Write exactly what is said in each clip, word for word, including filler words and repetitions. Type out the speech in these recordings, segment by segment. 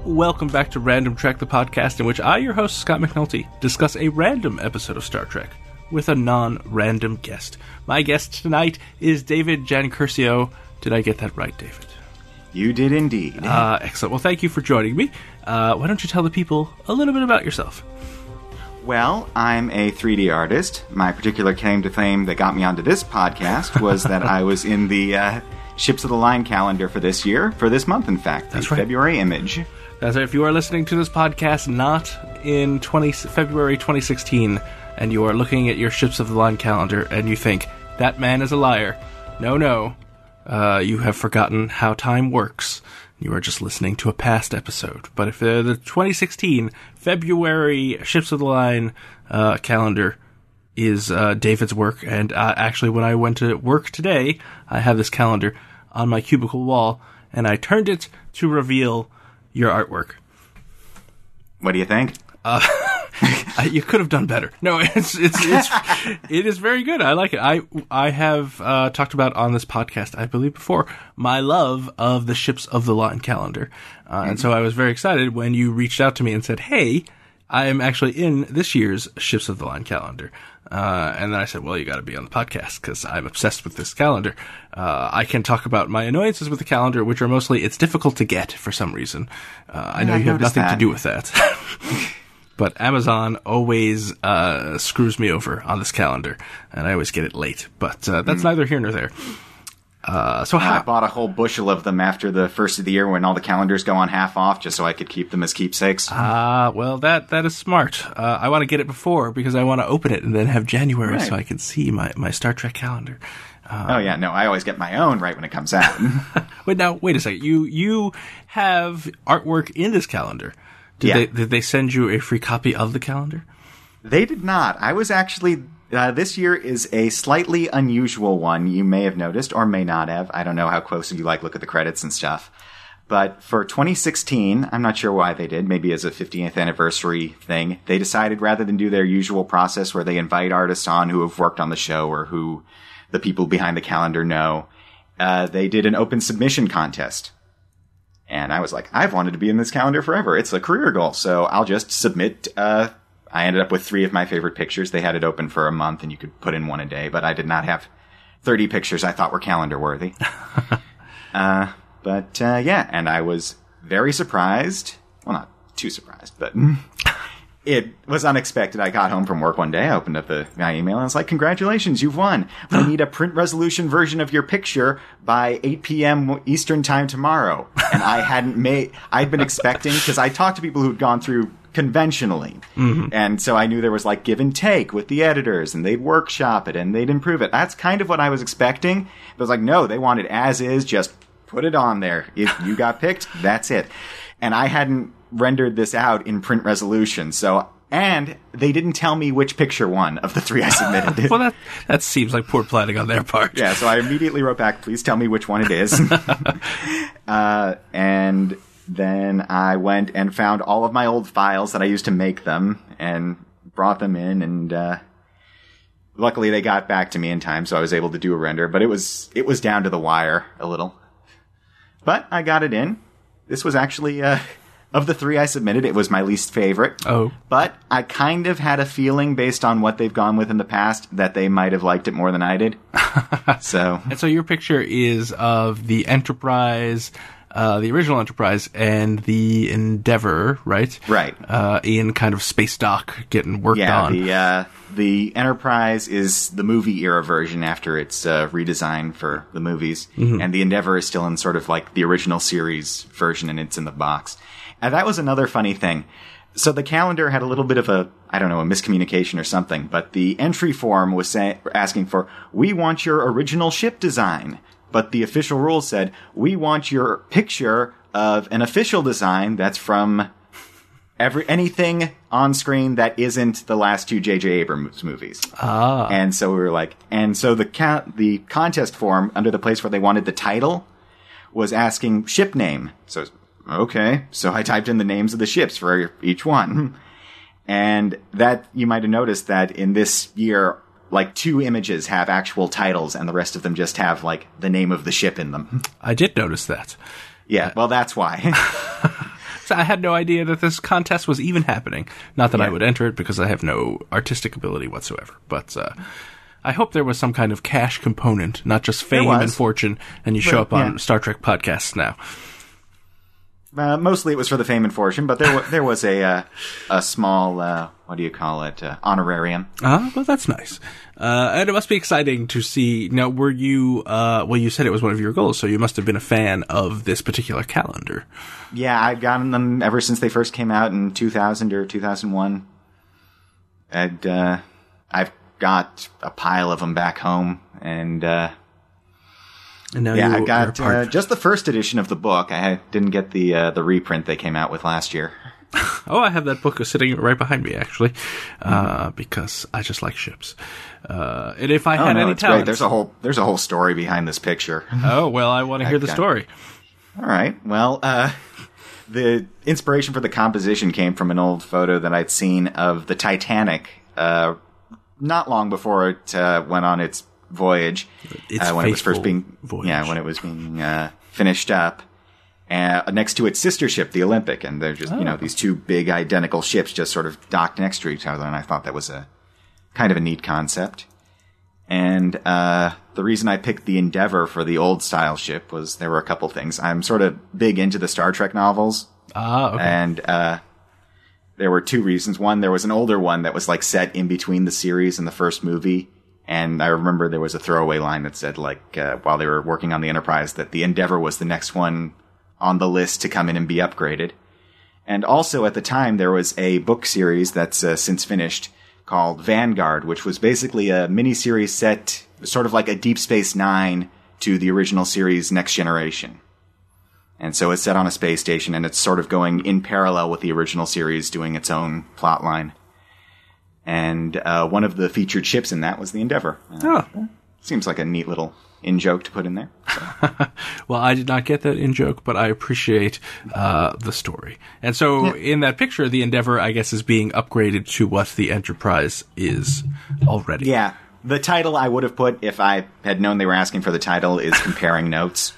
Welcome back to Random Trek, the podcast in which I, your host, Scott McNulty, discuss a random episode of Star Trek with a non-random guest. My guest tonight is David Giancurcio. Did I get that right, David? You did indeed. Uh, excellent. Well, thank you for joining me. Uh, why don't you tell the people a little bit about yourself? Well, I'm a three D artist. My particular claim to fame that got me onto this podcast was that I was in the uh, Ships of the Line calendar for this year, for this month, in fact, That's the right. February image. That's right. If you are listening to this podcast not in twenty, February twenty sixteen, and you are looking at your Ships of the Line calendar, and you think, that man is a liar. No, no. Uh, you have forgotten how time works. You are just listening to a past episode. But if uh, the twenty sixteen February Ships of the Line uh, calendar is uh, David's work, and uh, actually when I went to work today, I have this calendar on my cubicle wall, and I turned it to reveal your artwork. What do you think? Uh, you could have done better. No, it's it's it's it is very good. I like it. I I have uh, talked about on this podcast, I believe before, my love of the Ships of the Line calendar, uh, mm-hmm. and so I was very excited when you reached out to me and said, "Hey, I am actually in this year's Ships of the Line calendar." Uh, and then I said, well, you got to be on the podcast because I'm obsessed with this calendar. Uh, I can talk about my annoyances with the calendar, which are mostly it's difficult to get for some reason. Uh, I know I've you have nothing that. to do with that. But Amazon always uh, screws me over on this calendar, and I always get it late. But uh, that's mm. neither here nor there. Uh, so how- I bought a whole bushel of them after the first of the year when all the calendars go on half off, just so I could keep them as keepsakes. Ah, uh, well, that that is smart. Uh, I want to get it before because I want to open it and then have January right. so I can see my, my Star Trek calendar. Um, oh yeah, no, I always get my own right when it comes out. Wait, now wait a second. You you have artwork in this calendar. Did yeah. they did they send you a free copy of the calendar? They did not. I was actually. Uh, this year is a slightly unusual one. You may have noticed, or may not have. I don't know how close you like look at the credits and stuff. But for twenty sixteen, I'm not sure why they did. Maybe as a fiftieth anniversary thing, they decided rather than do their usual process where they invite artists on who have worked on the show or who the people behind the calendar know, uh, they did an open submission contest. And I was like, I've wanted to be in this calendar forever. It's a career goal, so I'll just submit. Uh, I ended up with three of my favorite pictures. They had it open for a month, and you could put in one a day, but I did not have thirty pictures I thought were calendar-worthy. uh, but, uh, yeah, and I was very surprised. Well, not too surprised, but it was unexpected. I got home from work one day, I opened up the, my email, and I was like, congratulations, you've won. I need a print resolution version of your picture by eight p.m. Eastern time tomorrow. And I hadn't made, I'd been expecting, because I talked to people who'd gone through conventionally. Mm-hmm. And so I knew there was like give and take with the editors, and they'd workshop it and they'd improve it. That's kind of what I was expecting. But I was like, no, they want it as is, just put it on there. If you got picked, that's it. And I hadn't rendered this out in print resolution, so and they didn't tell me which picture won of the three I submitted. Well, that that seems like poor planning on their part. Yeah, so I immediately wrote back, please tell me which one it is. uh, and then I went and found all of my old files that I used to make them and brought them in, and uh, luckily they got back to me in time, so I was able to do a render, but it was it was down to the wire a little. But I got it in. This was actually, uh, of the three I submitted, it was my least favorite. Oh. But I kind of had a feeling, based on what they've gone with in the past, that they might have liked it more than I did. So. And so your picture is of the Enterprise, uh, the original Enterprise, and the Endeavour, right? Right. Uh, in kind of space dock getting worked yeah, on. Yeah, the, uh, the Enterprise is the movie era version after its uh, redesign for the movies. Mm-hmm. And the Endeavour is still in sort of like the original series version, and it's in the box. And that was another funny thing. So the calendar had a little bit of a, I don't know, a miscommunication or something, but the entry form was say, asking for, we want your original ship design. But the official rule said, we want your picture of an official design that's from every anything on screen that isn't the last two J J Abrams movies. Ah. And so we were like, and so the ca- the contest form under the place where they wanted the title was asking ship name. So, okay. So I typed in the names of the ships for each one. And that, you might have noticed that in this year, like two images have actual titles and the rest of them just have like the name of the ship in them. I did notice that. Yeah, well, that's why. I had no idea that this contest was even happening. Not that Yeah. I would enter it because I have no artistic ability whatsoever. But uh, I hope there was some kind of cash component, not just fame was. and fortune, and you show Well, up on yeah. Star Trek podcasts now. Uh, mostly it was for the fame and fortune, but there, w- there was a uh, a small, uh, what do you call it, uh, honorarium. Ah, well, that's nice. Uh, and it must be exciting to see. Now, were you, uh, well, you said it was one of your goals, so you must have been a fan of this particular calendar. Yeah, I've gotten them ever since they first came out in two thousand or two thousand one. And, uh, I've got a pile of them back home, and, uh, And now yeah, you I are got part uh, just the first edition of the book. I had, didn't get the uh, the reprint they came out with last year. Oh, I have that book sitting right behind me, actually, uh, because I just like ships. Uh, and if I Oh had no, any it's great. talent, There's a whole there's a whole story behind this picture. oh well, I want to hear the Okay. story. All right. Well, uh, the inspiration for the composition came from an old photo that I'd seen of the Titanic uh, not long before it uh, went on its voyage. Its uh, when it was first faithful being voyage. yeah when it was being uh, finished up. Uh, next to its sister ship, the Olympic, and they're just you know Oh. these two big identical ships just sort of docked next to each other, and I thought that was a kind of a neat concept. And uh, the reason I picked the Endeavour for the old style ship was there were a couple things. I'm sort of big into the Star Trek novels, Ah, okay. and uh, there were two reasons. One, there was an older one that was like set in between the series and the first movie. And I remember there was a throwaway line that said, like, uh, while they were working on the Enterprise, that the Endeavour was the next one on the list to come in and be upgraded. And also at the time, there was a book series that's uh, since finished called Vanguard, which was basically a miniseries set sort of like a Deep Space Nine to the original series Next Generation. And so it's set on a space station, and it's sort of going in parallel with the original series, doing its own plot line. And uh, one of the featured ships in that was the Endeavour. Uh, Oh. Seems like a neat little in-joke to put in there. So. Well, I did not get that in joke, but I appreciate uh, the story. And so, in that picture, the Endeavour, I guess, is being upgraded to what the Enterprise is already. Yeah, the title I would have put, if I had known they were asking for the title, is Comparing Notes.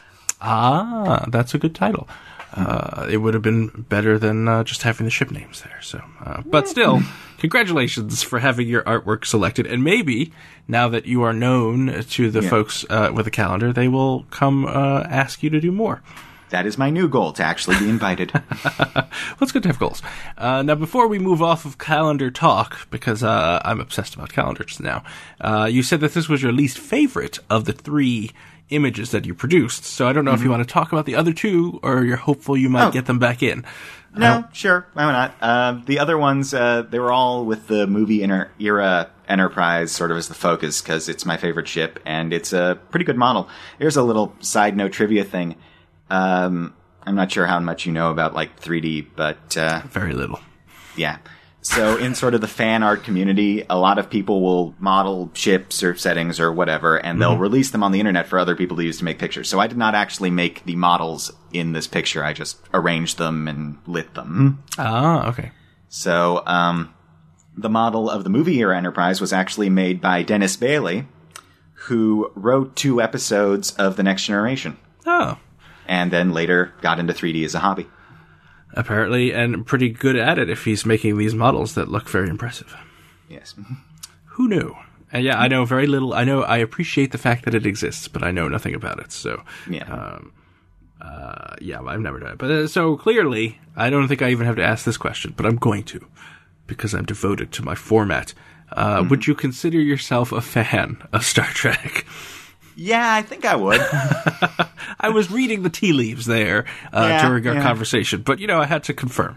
Ah, that's a good title. Uh, it would have been better than uh, just having the ship names there. So, uh, but still, congratulations for having your artwork selected. And maybe now that you are known to the Yeah. folks uh, with the calendar, they will come uh, ask you to do more. That is my new goal, to actually be invited. Well, it's good to have goals. Uh, now, before we move off of calendar talk, because uh, I'm obsessed about calendars now, uh, you said that this was your least favorite of the three images that you produced. So I don't know Mm-hmm. if you want to talk about the other two, or you're hopeful you might Oh. get them back in. No, sure, why not? Uh, the other ones, uh, they were all with the movie inter- era Enterprise sort of as the focus, because it's my favorite ship, and it's a pretty good model. Here's a little side note trivia thing. Um, I'm not sure how much you know about, like, three D, but, uh, Very little. yeah. So in sort of the fan art community, a lot of people will model ships or settings or whatever, and they'll release them on the internet for other people to use to make pictures. So I did not actually make the models in this picture. I just arranged them and lit them. Ah, okay. So um, the model of the movie era Enterprise was actually made by Dennis Bailey, who wrote two episodes of The Next Generation, Oh, and then later got into three D as a hobby. apparently, and pretty good at it if he's making these models that look very impressive. Yes. Who knew? And yeah, I know very little. I know I appreciate the fact that it exists, but I know nothing about it. So, Yeah. um, uh, yeah, I've never done it. But uh, so clearly, I don't think I even have to ask this question, but I'm going to, because I'm devoted to my format. Uh, Mm-hmm. Would you consider yourself a fan of Star Trek? Yeah, I think I would. I was reading the tea leaves there uh, Yeah, during our yeah. conversation, but you know, I had to confirm.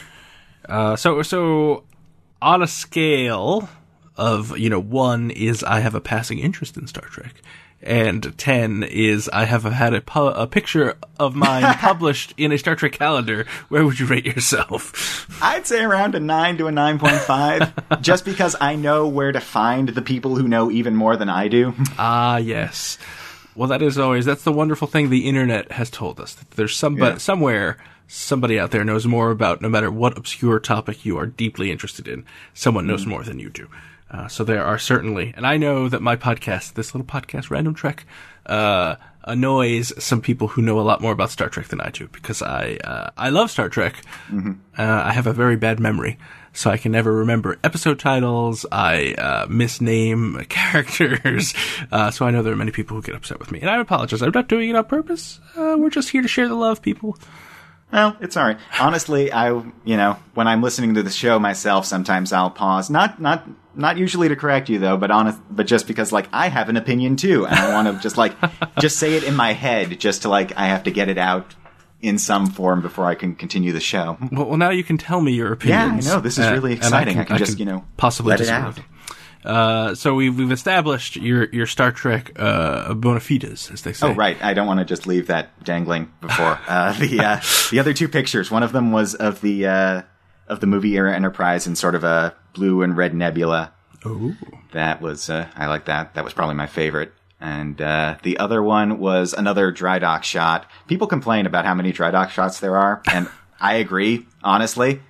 Uh, so, so on a scale of, you know, one is I have a passing interest in Star Trek, and ten is I have had a, pu- a picture of mine published in a Star Trek calendar, where would you rate yourself? I'd say around a nine to a nine point five, just because I know where to find the people who know even more than I do. Ah, yes. Well, that is always, that's the wonderful thing the internet has told us. That there's somebody, Yeah. somewhere, somebody out there knows more about, no matter what obscure topic you are deeply interested in, someone knows more than you do. Uh, so there are certainly, and I know that my podcast, this little podcast, Random Trek, uh, annoys some people who know a lot more about Star Trek than I do, because I uh, I love Star Trek. Mm-hmm. Uh, I have a very bad memory, so I can never remember episode titles. I uh, misname characters, uh, so I know there are many people who get upset with me, and I apologize. I'm not doing it on purpose. Uh, we're just here to share the love, people. Well, it's all right. Honestly, I, you know, when I'm listening to the show myself, sometimes I'll pause. Not, not, not usually to correct you though, but honest, but just because like I have an opinion too, and I want to just like just say it in my head, just to like I have to get it out in some form before I can continue the show. Well, well now you can tell me your opinions. Yeah, I know. This is really uh, exciting. I can, I can just, I can you know, possibly let it out. Uh, so we've, we've established your, your Star Trek, uh, bona fides, as they say. Oh, right. I don't want to just leave that dangling before, uh, the, uh, the other two pictures. One of them was of the, uh, of the movie era Enterprise in sort of a blue and red nebula. Ooh. That was, uh, I like that. That was probably my favorite. And, uh, the other one was another dry dock shot. People complain about how many dry dock shots there are, and I agree, honestly.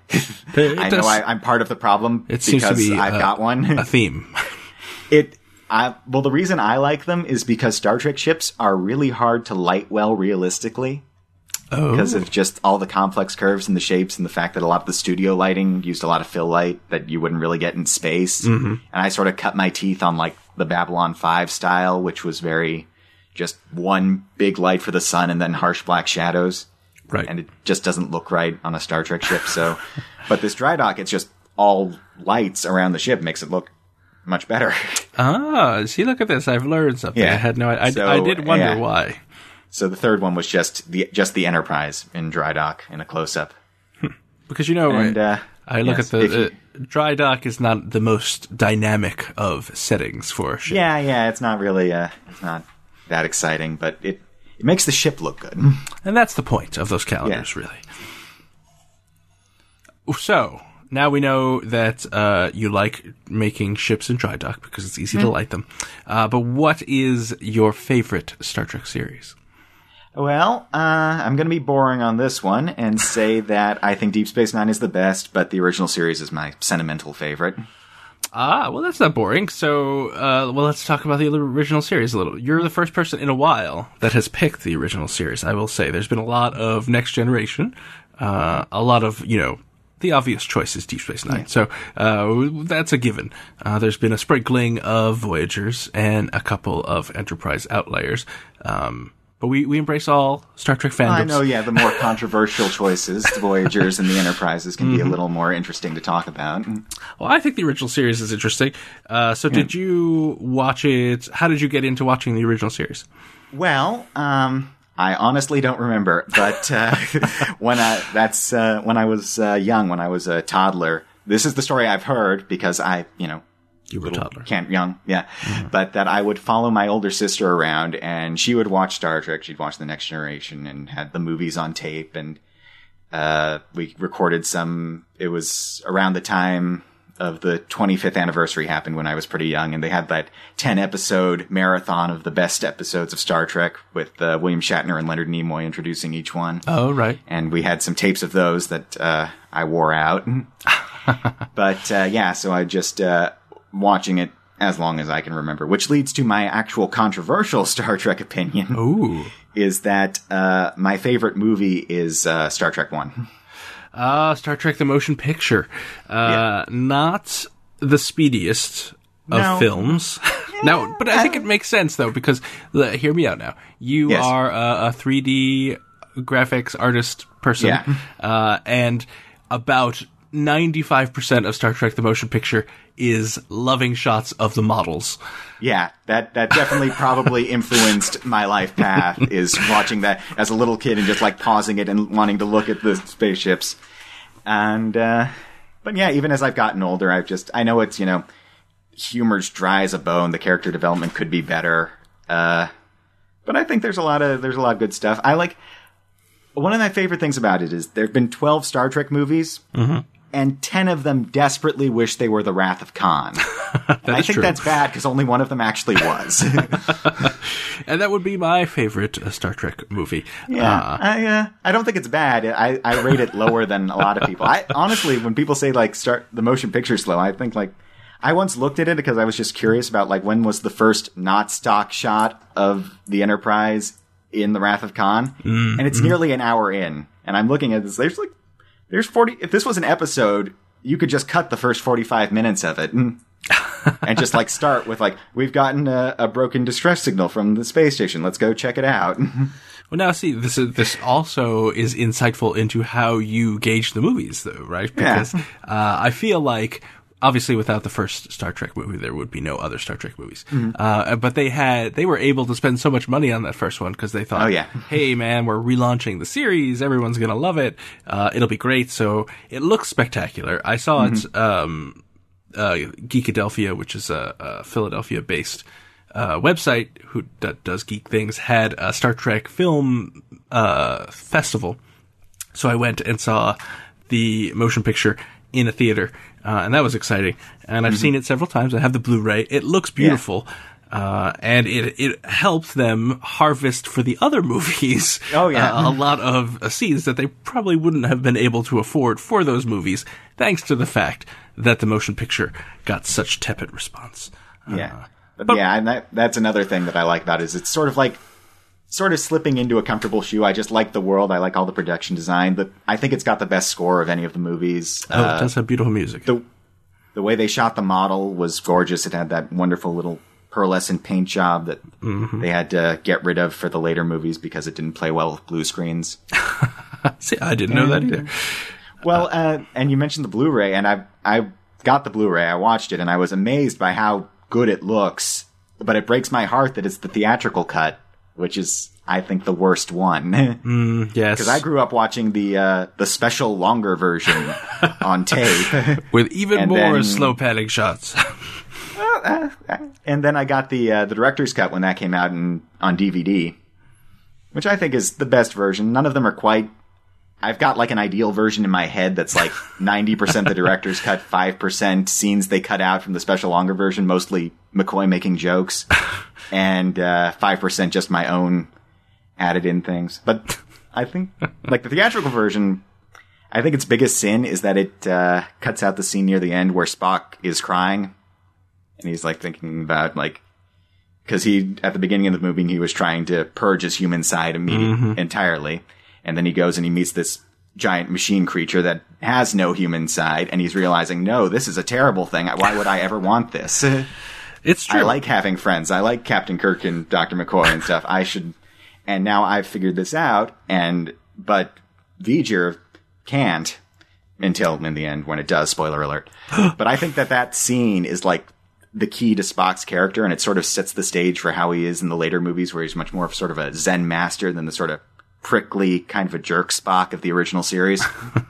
I know I, I'm part of the problem it because seems to be, I've uh, got one. A theme. It, I, well, the reason I like them is because Star Trek ships are really hard to light well realistically. Oh. Because of just all the complex curves and the shapes and the fact that a lot of the studio lighting used a lot of fill light that you wouldn't really get in space. Mm-hmm. And I sort of cut my teeth on like the Babylon five style, which was very just one big light for the sun and then harsh black shadows. Right. And it just doesn't look right on a Star Trek ship. So, but this dry dock, it's just all lights around the ship, makes it look much better. Ah, see, look at this. I've learned something. Yeah. I had no I, so, I, I did wonder yeah. why. So the third one was just the just the Enterprise in dry dock in a close up. Because, you know, and, uh, I look yes, at the you, uh, dry dock is not the most dynamic of settings for a ship. Yeah, yeah, it's not really, uh, it's not that exciting, but it, it makes the ship look good. And that's the point of those calendars, yeah. really. So, now we know that uh, you like making ships in dry dock because it's easy mm. to light them. Uh, but what is your favorite Star Trek series? Well, uh, I'm going to be boring on this one and say that I think Deep Space Nine is the best, but the original series is my sentimental favorite. Ah, well, that's not boring. So, uh, well, let's talk about the original series a little. You're the first person in a while that has picked the original series, I will say. There's been a lot of Next Generation, uh, a lot of, you know, the obvious choice is Deep Space Nine. Yeah. So, uh, that's a given. Uh, there's been a sprinkling of Voyagers and a couple of Enterprise outliers. Um, But we, we embrace all Star Trek fandoms. I know, yeah, the more controversial choices, the Voyagers and the Enterprises, can mm-hmm. be a little more interesting to talk about. Well, I think the original series is interesting. Uh, so did yeah. you watch it? How did you get into watching the original series? Well, um, I honestly don't remember. But uh, when I that's uh, when I was uh, young, when I was a toddler, this is the story I've heard because I, you know, You were a toddler. Can't, young, yeah. Mm-hmm. But that I would follow my older sister around, and she would watch Star Trek. She'd watch The Next Generation and had the movies on tape. And uh, we recorded some. It was around the time of the twenty-fifth anniversary happened when I was pretty young, and they had that ten-episode marathon of the best episodes of Star Trek with uh, William Shatner and Leonard Nimoy introducing each one. Oh, right. And we had some tapes of those that uh, I wore out. But uh, yeah, so I just. Uh, watching it as long as I can remember, which leads to my actual controversial Star Trek opinion. Ooh. Is that uh, my favorite movie is uh, Star Trek One. Ah, uh, Star Trek the Motion Picture. Uh, yeah. Not the speediest of no. films. Yeah, no, but I think it makes sense, though, because, uh, hear me out now. You yes. are a, a three D graphics artist person, yeah. uh, and about ninety-five percent of Star Trek the Motion Picture is loving shots of the models. Yeah, that, that definitely probably influenced my life path, is watching that as a little kid and just like pausing it and wanting to look at the spaceships. And, uh, but yeah, even as I've gotten older, I've just, I know it's, you know, humor's dry as a bone. The character development could be better. Uh, but I think there's a lot of, there's a lot of good stuff. I like, one of my favorite things about it is there've been twelve Star Trek movies. Mm-hmm. And ten of them desperately wish they were the Wrath of Khan. And I think true. that's bad because only one of them actually was. And that would be my favorite uh, Star Trek movie. Yeah, uh, I uh, I don't think it's bad. I, I rate it lower than a lot of people. I honestly, when people say like start the motion picture slow, I think like I once looked at it because I was just curious about like when was the first not stock shot of the Enterprise in the Wrath of Khan, mm, and it's mm. nearly an hour in, and I'm looking at this. There's like, there's forty. If this was an episode, you could just cut the first forty-five minutes of it and, and just like start with like, we've gotten a, a broken distress signal from the space station. Let's go check it out. Well, now see, this is, this also is insightful into how you gauge the movies, though, right? Because yeah. uh, I feel like, obviously, without the first Star Trek movie, there would be no other Star Trek movies. Mm-hmm. Uh, but they had, they were able to spend so much money on that first one because they thought, oh, yeah. hey, man, we're relaunching the series. Everyone's going to love it. Uh, it'll be great. So it looks spectacular. I saw mm-hmm. it, um, uh, Geekadelphia, which is a, a Philadelphia-based Uh, website who d- does geek things, had a Star Trek film uh, festival. So I went and saw the motion picture in a theater, uh, and that was exciting. And I've mm-hmm. seen it several times. I have the Blu-ray. It looks beautiful. Yeah. Uh, and it, it helped them harvest for the other movies oh, yeah. uh, a lot of uh, scenes that they probably wouldn't have been able to afford for those movies, thanks to the fact that the motion picture got such tepid response. Yeah. Uh, But, but yeah, and that, that's another thing that I like about it is it's sort of like, sort of slipping into a comfortable shoe. I just like the world. I like all the production design, but I think it's got the best score of any of the movies. Oh, uh, it does have beautiful music. The, the way they shot the model was gorgeous. It had that wonderful little pearlescent paint job that mm-hmm. they had to get rid of for the later movies because it didn't play well with blue screens. See, I didn't know and, that either. Well, uh, and you mentioned the Blu-ray, and I I got the Blu-ray. I watched it, and I was amazed by how good it looks, but it breaks my heart that it's the theatrical cut, which is, I think, the worst one. Mm, yes. Because I grew up watching the uh, the special longer version on tape. With even more then, slow panning shots. uh, uh, and then I got the uh, the director's cut when that came out in, on D V D, which I think is the best version. None of them are quite... I've got like an ideal version in my head that's like ninety percent the director's cut, five percent scenes they cut out from the special longer version, mostly McCoy making jokes, and uh, five percent just my own added in things. But I think, like the theatrical version, I think its biggest sin is that it uh, cuts out the scene near the end where Spock is crying, and he's like thinking about like, because he, at the beginning of the movie, he was trying to purge his human side immediately, mm-hmm. entirely. And then he goes and he meets this giant machine creature that has no human side, and he's realizing, no, this is a terrible thing. Why would I ever want this? It's true. I like having friends. I like Captain Kirk and Doctor McCoy and stuff. I should... And now I've figured this out, and... But V'ger can't until, in the end, when it does. Spoiler alert. But I think that that scene is, like, the key to Spock's character, and it sort of sets the stage for how he is in the later movies, where he's much more of sort of a Zen master than the sort of prickly, kind of a jerk Spock of the original series.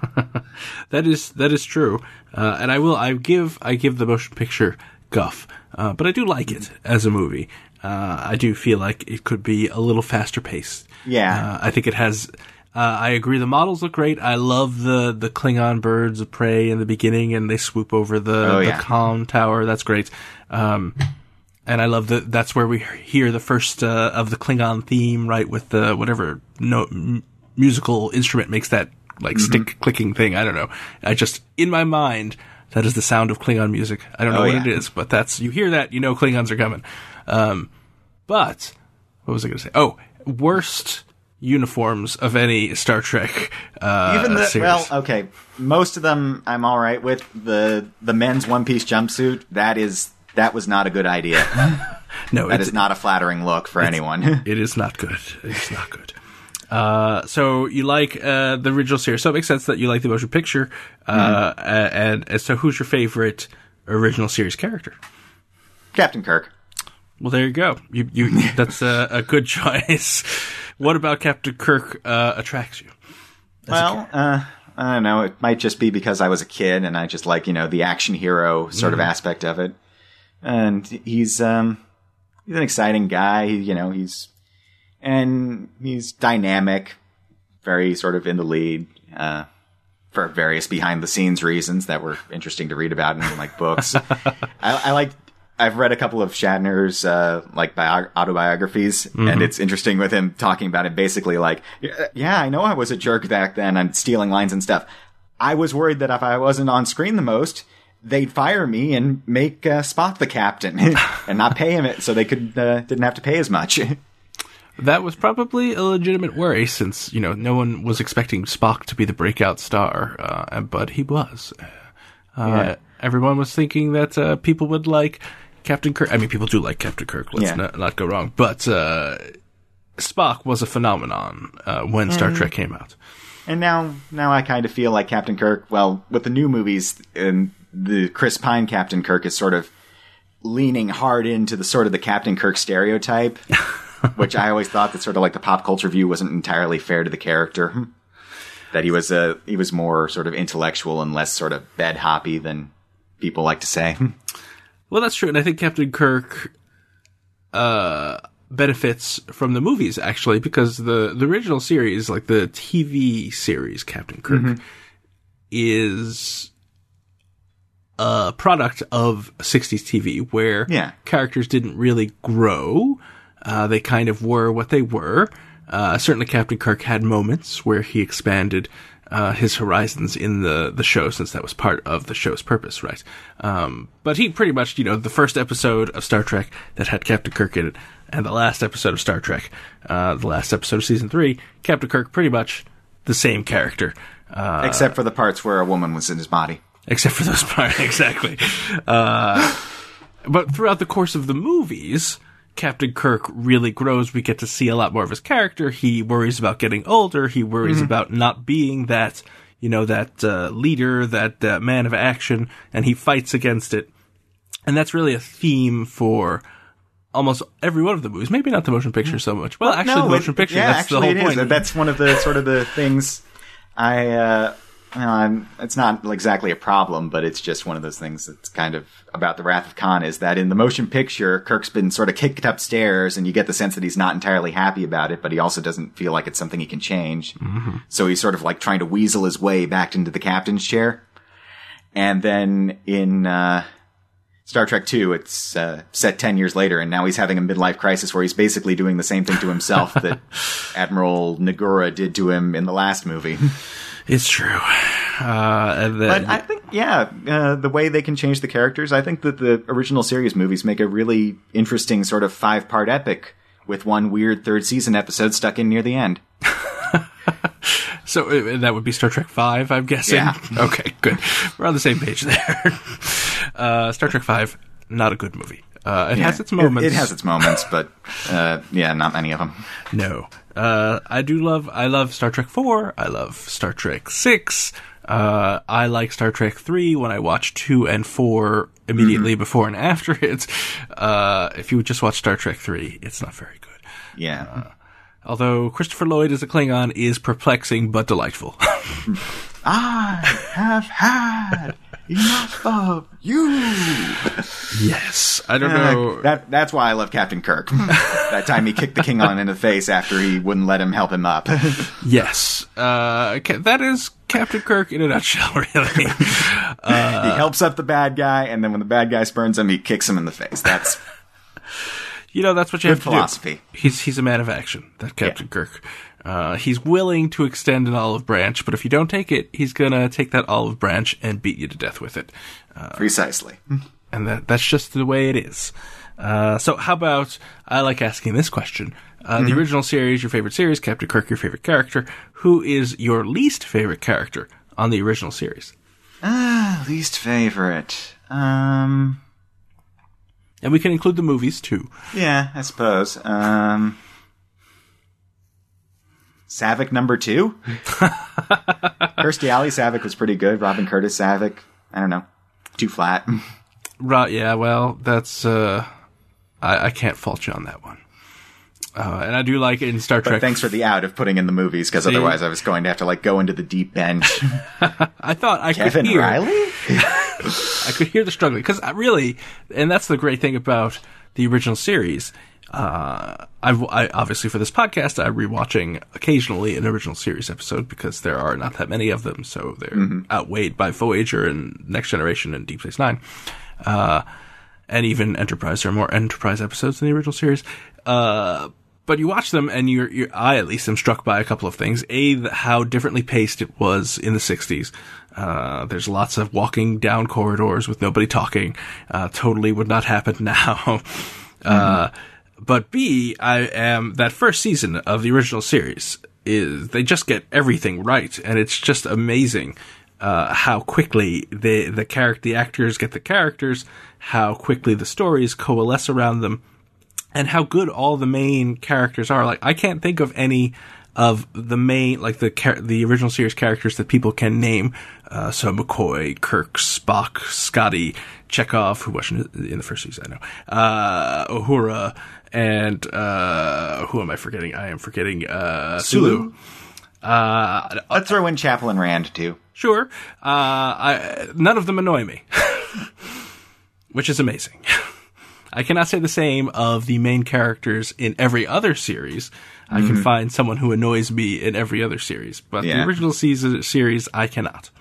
That is that is true, uh, and I will I give I give the motion picture guff, uh, but I do like it as a movie. Uh, I do feel like it could be a little faster paced. Yeah, uh, I think it has. Uh, I agree. The models look great. I love the the Klingon birds of prey in the beginning, and they swoop over the, oh, the yeah. comm tower. That's great. Um, And I love that that's where we hear the first uh, of the Klingon theme, right, with the whatever no, m- musical instrument makes that, like, mm-hmm. stick clicking thing. I don't know. I just, in my mind, that is the sound of Klingon music. I don't know oh, what yeah. it is, but that's, you hear that, you know Klingons are coming. Um, but, what was I going to say? Oh, worst uniforms of any Star Trek uh, Even the, series. Well, okay, most of them I'm all right with. The, the men's one-piece jumpsuit, that is... That was not a good idea. No, that is not a flattering look for anyone. It is not good. It's not good. Uh, so you like uh, the original series. So it makes sense that you like the motion picture. Uh, mm-hmm. and, and so who's your favorite original series character? Captain Kirk. Well, there you go. You, you, that's a, a good choice. What about Captain Kirk uh, attracts you? Well, uh, I don't know. It might just be because I was a kid and I just like, you know, the action hero sort mm-hmm. of aspect of it. And he's, um, he's an exciting guy, you know, he's, and he's dynamic, very sort of in the lead, uh, for various behind the scenes reasons that were interesting to read about in like books. I, I like, I've read a couple of Shatner's, uh, like bio- autobiographies, mm-hmm. and it's interesting with him talking about it basically like, yeah, I know I was a jerk back then. I'm stealing lines and stuff. I was worried that if I wasn't on screen the most, they'd fire me and make uh, Spock the captain and not pay him it, so they could uh, didn't have to pay as much. That was probably a legitimate worry, since, you know, no one was expecting Spock to be the breakout star, uh, but he was. Uh, yeah. Everyone was thinking that uh, people would like Captain Kirk. I mean, people do like Captain Kirk, let's yeah. not, not go wrong. But uh, Spock was a phenomenon uh, when mm. Star Trek came out. And now now I kind of feel like Captain Kirk, well, with the new movies, and the Chris Pine Captain Kirk is sort of leaning hard into the sort of the Captain Kirk stereotype. Which I always thought that sort of like the pop culture view wasn't entirely fair to the character. That he was a he was more sort of intellectual and less sort of bed hoppy than people like to say. Well, that's true, and I think Captain Kirk uh, benefits from the movies actually, because the the original series, like the T V series, Captain Kirk, mm-hmm. is a product of sixties T V where yeah. characters didn't really grow. Uh, they kind of were what they were. Uh, certainly Captain Kirk had moments where he expanded uh, his horizons in the, the show, since that was part of the show's purpose, right? Um, but he pretty much, you know, the first episode of Star Trek that had Captain Kirk in it, and the last episode of Star Trek, uh, the last episode of season three, Captain Kirk pretty much the same character. Uh, except for the parts where a woman was in his body. Except for those parts, exactly. Uh, but throughout the course of the movies, Captain Kirk really grows. We get to see a lot more of his character. He worries about getting older. He worries mm-hmm. about not being that, you know, that uh, leader, that uh, man of action, and he fights against it. And that's really a theme for almost every one of the movies. Maybe not the motion picture so much. Well, actually, no, the motion it, picture, yeah, that's actually the whole it point. Is. That's one of the sort of the things I... Uh, Well, I'm, it's not exactly a problem, but it's just one of those things that's kind of about the Wrath of Khan, is that in the motion picture, Kirk's been sort of kicked upstairs, and you get the sense that he's not entirely happy about it, but he also doesn't feel like it's something he can change. Mm-hmm. So he's sort of like trying to weasel his way back into the captain's chair. And then in uh, Star Trek two, it's uh, set ten years later, and now he's having a midlife crisis where he's basically doing the same thing to himself that Admiral Nagura did to him in the last movie. It's true. Uh, and then, but I think, yeah, uh, the way they can change the characters, I think that the original series movies make a really interesting sort of five-part epic with one weird third season episode stuck in near the end. So uh, that would be Star Trek five, I'm guessing? Yeah. Okay, good. We're on the same page there. Uh, Star Trek five, not a good movie. Uh, it yeah, has its moments. It, it has its moments, but uh, yeah, not many of them. No. Uh, I do love, I love Star Trek four. I love Star Trek six. Uh, I like Star Trek three when I watch two and four immediately mm-hmm. before and after it. Uh, if you just watch Star Trek three, it's not very good. Yeah. Uh, although Christopher Lloyd as a Klingon is perplexing but delightful. I have had enough of you. Yes. I don't uh, know. That That's why I love Captain Kirk. That time he kicked the Klingon in the face after he wouldn't let him help him up. Yes. Uh, that is Captain Kirk in a nutshell, really. Uh, he helps up the bad guy, and then when the bad guy spurns him, he kicks him in the face. That's... You know, that's what you Good have to philosophy. do. He's he's a man of action, that Captain yeah. Kirk. Uh, he's willing to extend an olive branch, but if you don't take it, he's gonna take that olive branch and beat you to death with it. Uh, Precisely. And that that's just the way it is. Uh, so how about, I like asking this question. Uh, mm-hmm. The original series, your favorite series, Captain Kirk, your favorite character. Who is your least favorite character on the original series? Ah, least favorite. Um... And we can include the movies, too. Yeah, I suppose. Um, Saavik number two? Kirstie Alley Saavik was pretty good. Robin Curtis Saavik, I don't know. Too flat. Right, yeah, well, that's... Uh, I, I can't fault you on that one. Uh, and I do like it in Star Trek. But thanks for the out of putting in the movies, because otherwise I was going to have to like go into the deep bench. I thought I Kevin could hear... Kevin Riley? I could hear the struggling, because I really, and that's the great thing about the original series. Uh, I've, I obviously for this podcast, I'm rewatching occasionally an original series episode because there are not that many of them, so they're mm-hmm. outweighed by Voyager and Next Generation and Deep Space Nine, uh, and even Enterprise. There are more Enterprise episodes than the original series. Uh, but you watch them, and you're, you're, I at least am struck by a couple of things. A, the, how differently paced it was in the sixties. Uh, there's lots of walking down corridors with nobody talking. Uh, totally would not happen now. mm-hmm. Uh, but B, I am, that first season of the original series is, they just get everything right, and it's just amazing, uh, how quickly they, the character, the actors get the characters, how quickly the stories coalesce around them, and how good all the main characters are. Like, I can't think of any of the main, like the char- the original series characters that people can name. Uh, so McCoy, Kirk, Spock, Scotty, Chekhov, who wasn't in the first season, I know, uh, Uhura, and, uh, who am I forgetting? I am forgetting, uh, Sulu. Uh, Let's throw in Chaplin Rand, too. Sure. Uh, I, none of them annoy me. Which is amazing. I cannot say the same of the main characters in every other series. Mm-hmm. I can find someone who annoys me in every other series, but yeah. the original season series, I cannot.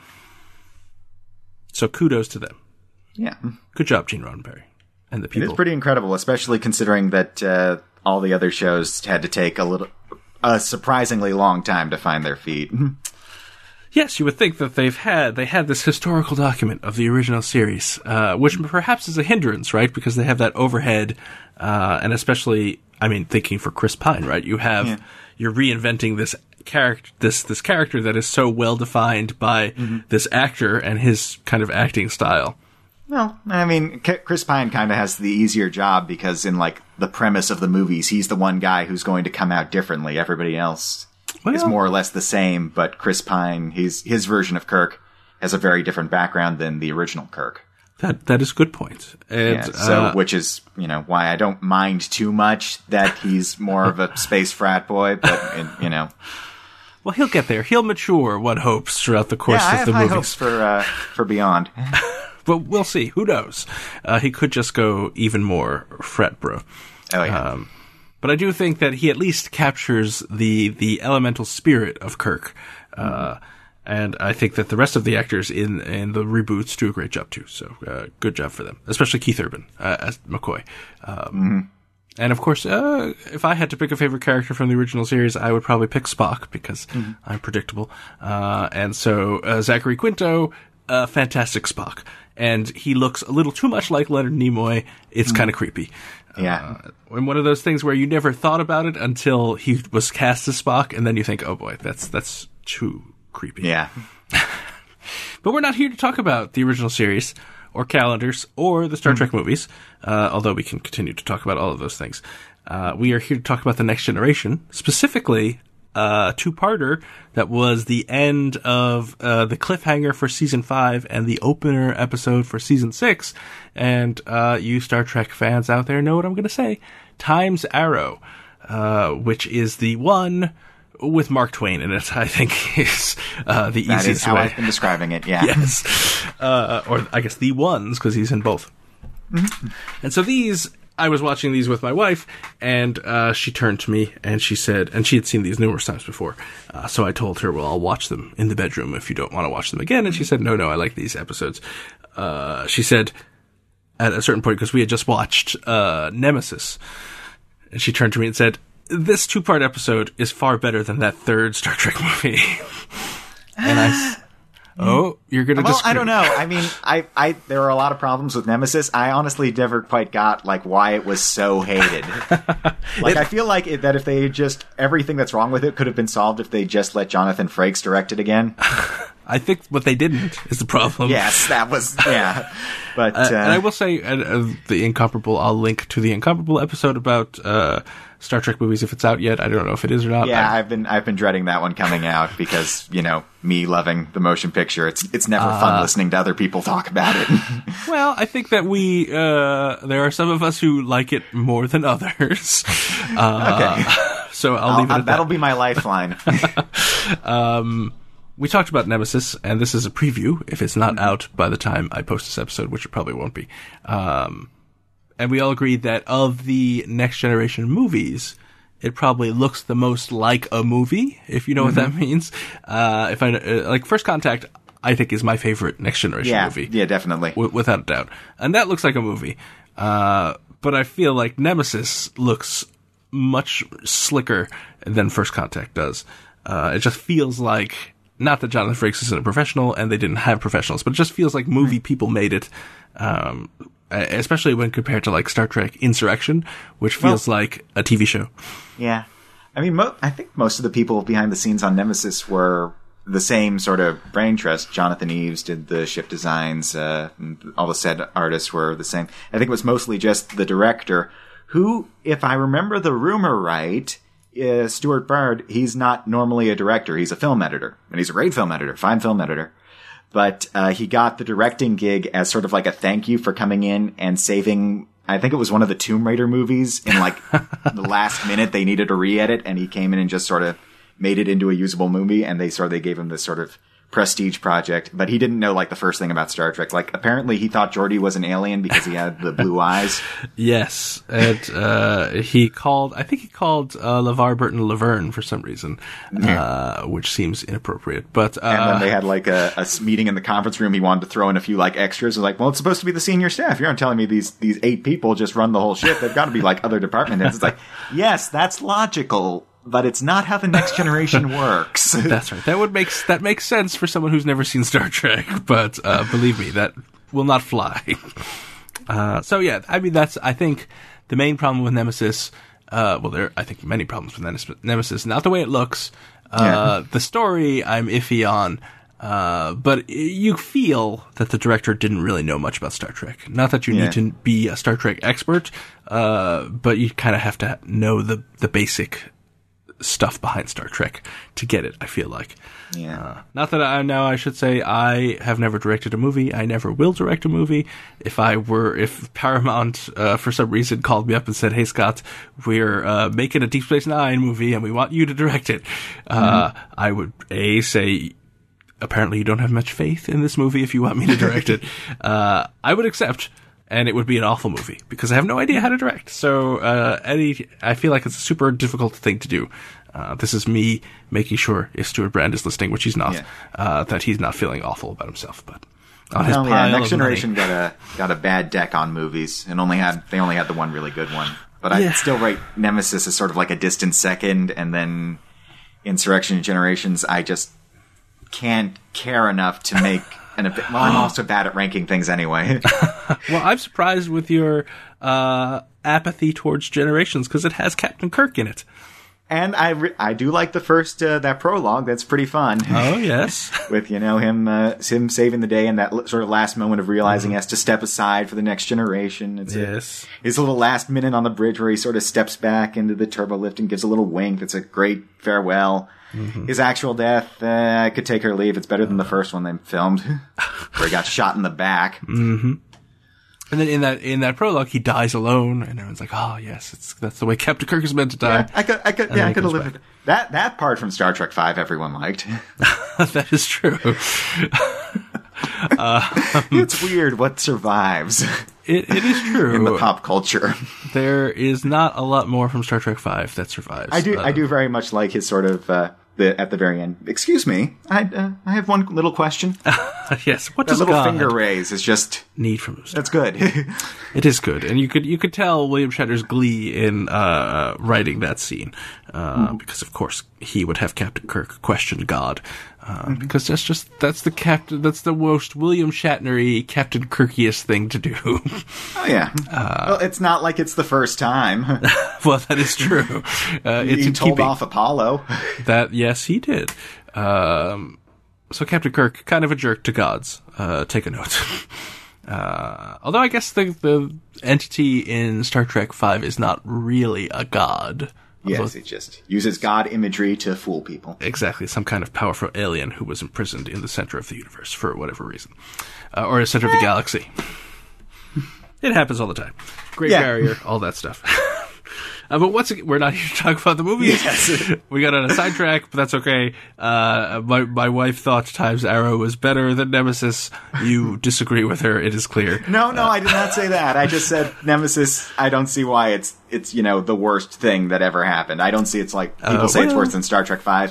So kudos to them. Yeah. Good job, Gene Roddenberry and the people. It is pretty incredible, especially considering that uh, all the other shows had to take a little, a surprisingly long time to find their feet. Yes, you would think that they've had they had this historical document of the original series, uh, which perhaps is a hindrance, right? Because they have that overhead, uh, and especially, I mean, thinking for Chris Pine, right? You have yeah. you're reinventing this character, this this character that is so well defined by mm-hmm. this actor and his kind of acting style. Well, I mean, Chris Pine kind of has the easier job because in like the premise of the movies, he's the one guy who's going to come out differently. Everybody else. Well, is more or less the same, but Chris Pine, he's, his version of Kirk has a very different background than the original Kirk. That that is a good point. And, yeah, so, uh, which is, you know, why I don't mind too much that he's more of a space frat boy, but, you know. Well, he'll get there. He'll mature, one hopes, throughout the course yeah, of the I have movies. high hopes for, uh, for Beyond. But we'll see. Who knows? Uh, he could just go even more frat bro. Oh, yeah. Um, But I do think that he at least captures the the elemental spirit of Kirk, uh, mm-hmm. and I think that the rest of the actors in in the reboots do a great job too. So uh, good job for them, especially Keith Urban uh, as McCoy. Um, mm-hmm. And of course, uh, if I had to pick a favorite character from the original series, I would probably pick Spock because mm-hmm. I'm predictable. Uh, and so uh, Zachary Quinto, uh, fantastic Spock, and he looks a little too much like Leonard Nimoy. It's mm-hmm. kind of creepy. Yeah. Uh, and one of those things where you never thought about it until he was cast as Spock, and then you think, oh boy, that's that's too creepy. Yeah. But we're not here to talk about the original series, or calendars, or the Star mm-hmm. Trek movies, uh, although we can continue to talk about all of those things. Uh, we are here to talk about The Next Generation, specifically a two-parter that was the end of uh, the cliffhanger for season five and the opener episode for season six. And uh, you Star Trek fans out there know what I'm going to say. Time's Arrow, uh, which is the one with Mark Twain in it, I think is uh, the that easiest way. That is how way. I've been describing it, yeah. Yes. Uh, or I guess the ones, because he's in both. Mm-hmm. And so these... I was watching these with my wife, and uh, she turned to me and she said, and she had seen these numerous times before, uh, so I told her, well, I'll watch them in the bedroom if you don't want to watch them again. And she said, no, no, I like these episodes. Uh, she said, at a certain point, because we had just watched uh, Nemesis, and she turned to me and said, this two-part episode is far better than that third Star Trek movie. And I... Oh, you're going to well, disagree. I don't know. I mean, I, I, there are a lot of problems with Nemesis. I honestly never quite got, like, why it was so hated. Like, it, I feel like it, that if they just, everything that's wrong with it could have been solved if they just let Jonathan Frakes direct it again. I think what they didn't is the problem. Yes, that was, yeah. But, uh, uh, and I will say, uh, uh, the Incomparable, I'll link to the Incomparable episode about, uh, Star Trek movies if it's out yet. I don't know if it is or not. Yeah, I'm, I've been I've been dreading that one coming out because, you know, me loving the motion picture, it's it's never uh, fun listening to other people talk about it. Well, I think that we uh, there are some of us who like it more than others. Uh, okay, so I'll, I'll leave it at that'll that. be my lifeline. um, we talked about Nemesis, and this is a preview. If it's not out by the time I post this episode, which it probably won't be. Um, And we all agreed that of the Next Generation movies, it probably looks the most like a movie, if you know mm-hmm. what that means. Uh, if I, uh, like First Contact, I think is my favorite Next Generation yeah, movie. Yeah, definitely. W- without a doubt. And that looks like a movie. Uh, but I feel like Nemesis looks much slicker than First Contact does. Uh, it just feels like, not that Jonathan Frakes isn't a professional and they didn't have professionals, but it just feels like movie people made it, um, especially when compared to like Star Trek Insurrection, which feels well, like a T V show. Yeah. I mean, mo- I think most of the people behind the scenes on Nemesis were the same sort of brain trust. Jonathan Eves did the ship designs, uh, and all the set artists were the same. I think it was mostly just the director, who, if I remember the rumor right, Uh, Stuart Bird, he's not normally a director. He's a film editor. And he's a great film editor, fine film editor. But uh, he got the directing gig as sort of like a thank you for coming in and saving, I think it was one of the Tomb Raider movies. In like the last minute, they needed a re-edit, and he came in and just sort of made it into a usable movie. And they sort of, they gave him this sort of prestige project. But he didn't know like the first thing about Star Trek. Like apparently he thought Geordi was an alien because he had the blue eyes. Yes. And uh, he called, I think he called uh, LeVar Burton Laverne for some reason, yeah. uh, which seems inappropriate. But uh, And then they had like a, a meeting in the conference room. He wanted to throw in a few like extras. It was like, well, it's supposed to be the senior staff. You're not telling me these, these eight people just run the whole ship. They've got to be like other department heads. It's like, yes, that's logical, but it's not how the Next Generation works. That's right. That would make that makes sense for someone who's never seen Star Trek, but uh, believe me, that will not fly. Uh, so yeah, I mean, that's I think the main problem with Nemesis. Uh, well, there are, I think many problems with Nemesis. Not the way it looks. Uh, yeah. The story I'm iffy on. Uh, but you feel that the director didn't really know much about Star Trek. Not that you yeah. need to be a Star Trek expert, uh, but you kind of have to know the the basic stuff behind Star Trek to get it, I feel like. Yeah. Uh, not that I know, I should say I have never directed a movie. I never will direct a movie. If I were, if Paramount, uh, for some reason called me up and said, hey Scott, we're, uh, making a Deep Space Nine movie and we want you to direct it, uh, mm-hmm. I would, A, say, apparently you don't have much faith in this movie if you want me to direct it. Uh, I would accept. And it would be an awful movie because I have no idea how to direct. So, uh, any, I feel like it's a super difficult thing to do. Uh, this is me making sure if Stuart Brand is listening, which he's not, yeah. uh, that he's not feeling awful about himself. But on his well, pile yeah, Next Generation money, got a got a bad deck on movies and only had they only had the one really good one. But yeah. I still rate Nemesis as sort of like a distant second, and then Insurrection and Generations. I just can't care enough to make. And a bit, well, I'm also bad at ranking things anyway. Well, I'm surprised with your uh, apathy towards Generations because it has Captain Kirk in it. And I re- I do like the first, uh, that prologue. That's pretty fun. Oh, yes. With, you know, him uh, him saving the day and that l- sort of last moment of realizing mm. he has to step aside for the next generation. It's yes. A, his little last minute on the bridge where he sort of steps back into the turbo lift and gives a little wink. That's a great farewell. Mm-hmm. His actual death, uh, I could take her leave. It's better than the first one they filmed, where he got shot in the back. Mm-hmm. And then in that in that prologue, he dies alone, and everyone's like, "Oh, yes, it's that's the way Captain Kirk is meant to die." Yeah, I could, I could, yeah, I could have lived with that. That part from Star Trek Five, everyone liked. That is true. uh, it's weird what survives. It, it is true in the pop culture. There is not a lot more from Star Trek Five that survives. I do, uh, I do very much like his sort of uh, the at the very end. Excuse me, I uh, I have one little question. Yes, what that does little God finger raise is just need from Star That's good. It is good, and you could you could tell William Shatner's glee in uh, writing that scene uh, mm. because, of course, he would have Captain Kirk question God. Uh, mm-hmm. Because that's just that's the captain that's the most William Shatner-y, Captain Kirkiest thing to do. Oh yeah. Uh, well, it's not like it's the first time. Well, that is true. Uh, he it's he told keeping. off Apollo. That yes, he did. Um, so Captain Kirk, kind of a jerk to gods. Uh, take a note. Uh, although I guess the the entity in Star Trek Five is not really a god. Yes, it just uses God imagery to fool people. Exactly, some kind of powerful alien who was imprisoned in the center of the universe for whatever reason. Uh, or the center of the galaxy. It happens all the time. Great yeah. Barrier, all that stuff. Uh, but once again, we're not here to talk about the movies. Yes. We got on a sidetrack, but that's okay. Uh, my, my wife thought Time's Arrow was better than Nemesis. You disagree with her, it is clear. No, no, uh, I did not say that. I just said Nemesis, I don't see why it's, it's, you know, the worst thing that ever happened. I don't see it's like, people uh, say well, it's worse than Star Trek five.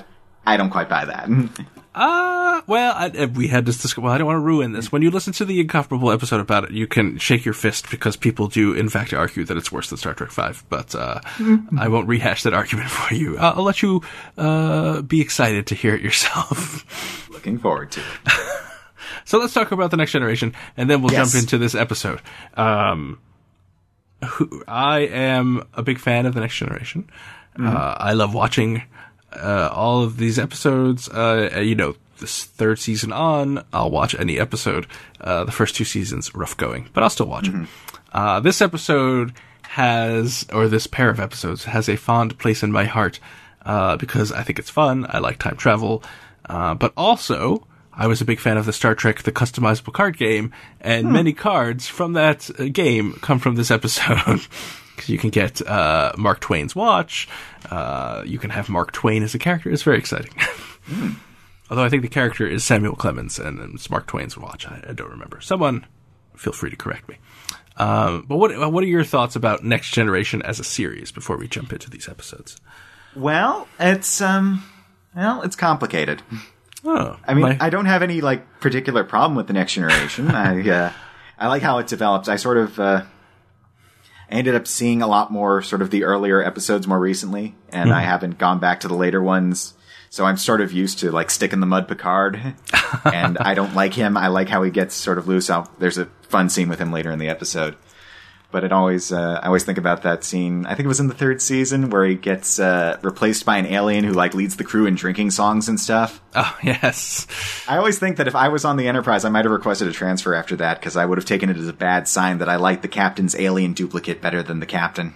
I don't quite buy that. Uh, well, I, we had this discussion. Well, I don't want to ruin this. When you listen to the Incomparable episode about it, you can shake your fist because people do, in fact, argue that it's worse than Star Trek five. But uh, I won't rehash that argument for you. I'll, I'll let you uh, be excited to hear it yourself. Looking forward to it. So let's talk about The Next Generation, and then we'll Yes. jump into this episode. Um, who, I am a big fan of The Next Generation. Mm-hmm. Uh, I love watching uh, all of these episodes. Uh, you know, this third season on, I'll watch any episode. Uh, the first two seasons, rough going, but I'll still watch mm-hmm. it. Uh, this episode has, or this pair of episodes, has a fond place in my heart uh, because I think it's fun. I like time travel. Uh, but also, I was a big fan of the Star Trek, the customizable card game, and hmm. many cards from that uh, game come from this episode. Because you can get uh, Mark Twain's watch, uh, you can have Mark Twain as a character. It's very exciting. mm. Although I think the character is Samuel Clemens, and it's Mark Twain's watch. I, I don't remember. Someone, feel free to correct me. Um, but what what are your thoughts about Next Generation as a series before we jump into these episodes? Well, it's um, well, it's complicated. Oh, I mean, my... I don't have any like particular problem with The Next Generation. I uh, I like how it develops. I sort of uh, ended up seeing a lot more sort of the earlier episodes more recently, and mm-hmm. I haven't gone back to the later ones. So I'm sort of used to like stick in the mud Picard, and I don't like him. I like how he gets sort of loose. I'll, there's a fun scene with him later in the episode. But it always, uh, I always think about that scene. I think it was in the third season where he gets uh, replaced by an alien who like leads the crew in drinking songs and stuff. Oh yes. I always think that if I was on the Enterprise, I might have requested a transfer after that because I would have taken it as a bad sign that I liked the captain's alien duplicate better than the captain.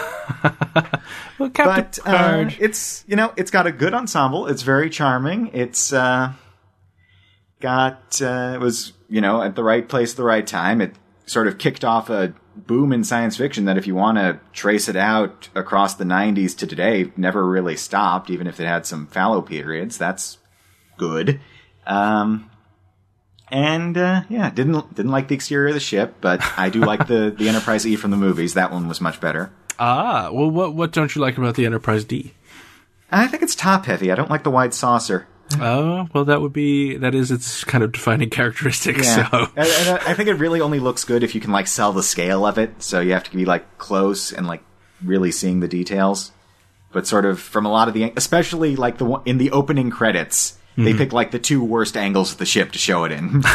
Well, Captain but uh, it's you know it's got a good ensemble. It's very charming. It's uh, got uh, it was you know at the right place at the right time. It sort of kicked off a boom in science fiction that if you want to trace it out across the nineties to today, never really stopped, even if it had some fallow periods. That's good. Um, and, uh, yeah, didn't, didn't like the exterior of the ship, but I do like the, the Enterprise E from the movies. That one was much better. Ah, well, what, what don't you like about the Enterprise D? I think it's top heavy. I don't like the wide saucer. Oh, well, that would be, that is its kind of defining characteristic, yeah. so. And, and I think it really only looks good if you can, like, sell the scale of it, so you have to be, like, close and, like, really seeing the details. But sort of, from a lot of the, especially, like, the one, in the opening credits, mm-hmm. they pick, like, the two worst angles of the ship to show it in.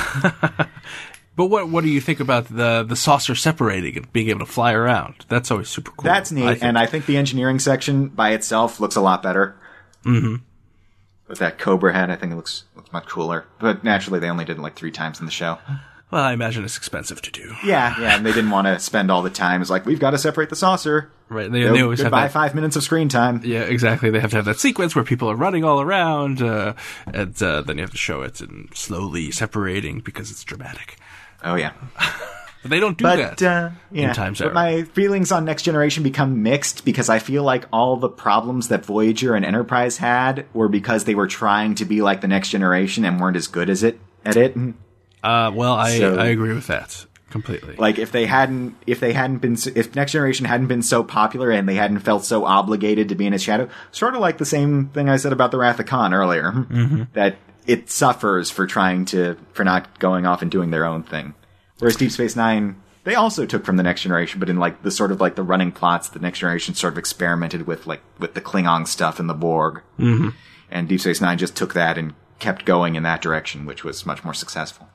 But what what do you think about the the saucer separating and being able to fly around? That's always super cool. That's neat, I and I think the engineering section by itself looks a lot better. Mm-hmm. With that Cobra head, I think it looks looks much cooler. But naturally, they only did it like three times in the show. Well, I imagine it's expensive to do. Yeah, yeah, and they didn't want to spend all the time. It's like, we've got to separate the saucer. Right, they, they always have that, five minutes of screen time. Yeah, exactly. They have to have that sequence where people are running all around, uh, and uh, then you have to show it and slowly separating because it's dramatic. Oh, yeah. But they don't do but, that uh, yeah. in Time's But Era. my feelings on Next Generation become mixed because I feel like all the problems that Voyager and Enterprise had were because they were trying to be like the Next Generation and weren't as good as it at it. Uh, well, I, so, I agree with that completely. Like if they hadn't, if they hadn't been, if Next Generation hadn't been so popular and they hadn't felt so obligated to be in its shadow, sort of like the same thing I said about the Wrath of Khan earlier, mm-hmm. that it suffers for trying to, for not going off and doing their own thing. Whereas Deep Space Nine, they also took from the Next Generation, but in like the sort of like the running plots, the Next Generation sort of experimented with, like with the Klingon stuff and the Borg, mm-hmm. and Deep Space Nine just took that and kept going in that direction, which was much more successful.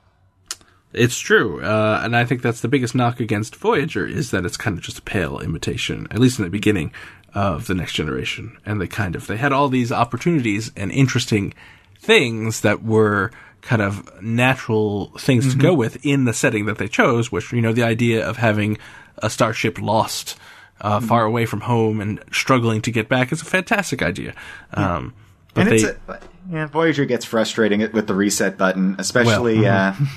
It's true, uh, and I think that's the biggest knock against Voyager is that it's kind of just a pale imitation, at least in the beginning of the Next Generation, and they kind of they had all these opportunities and interesting things that were kind of natural things mm-hmm. to go with in the setting that they chose, which, you know, the idea of having a starship lost uh, mm-hmm. far away from home and struggling to get back is a fantastic idea. Yeah. Um, but and they, it's a, yeah, Voyager gets frustrating with the reset button, especially, well, mm-hmm. uh,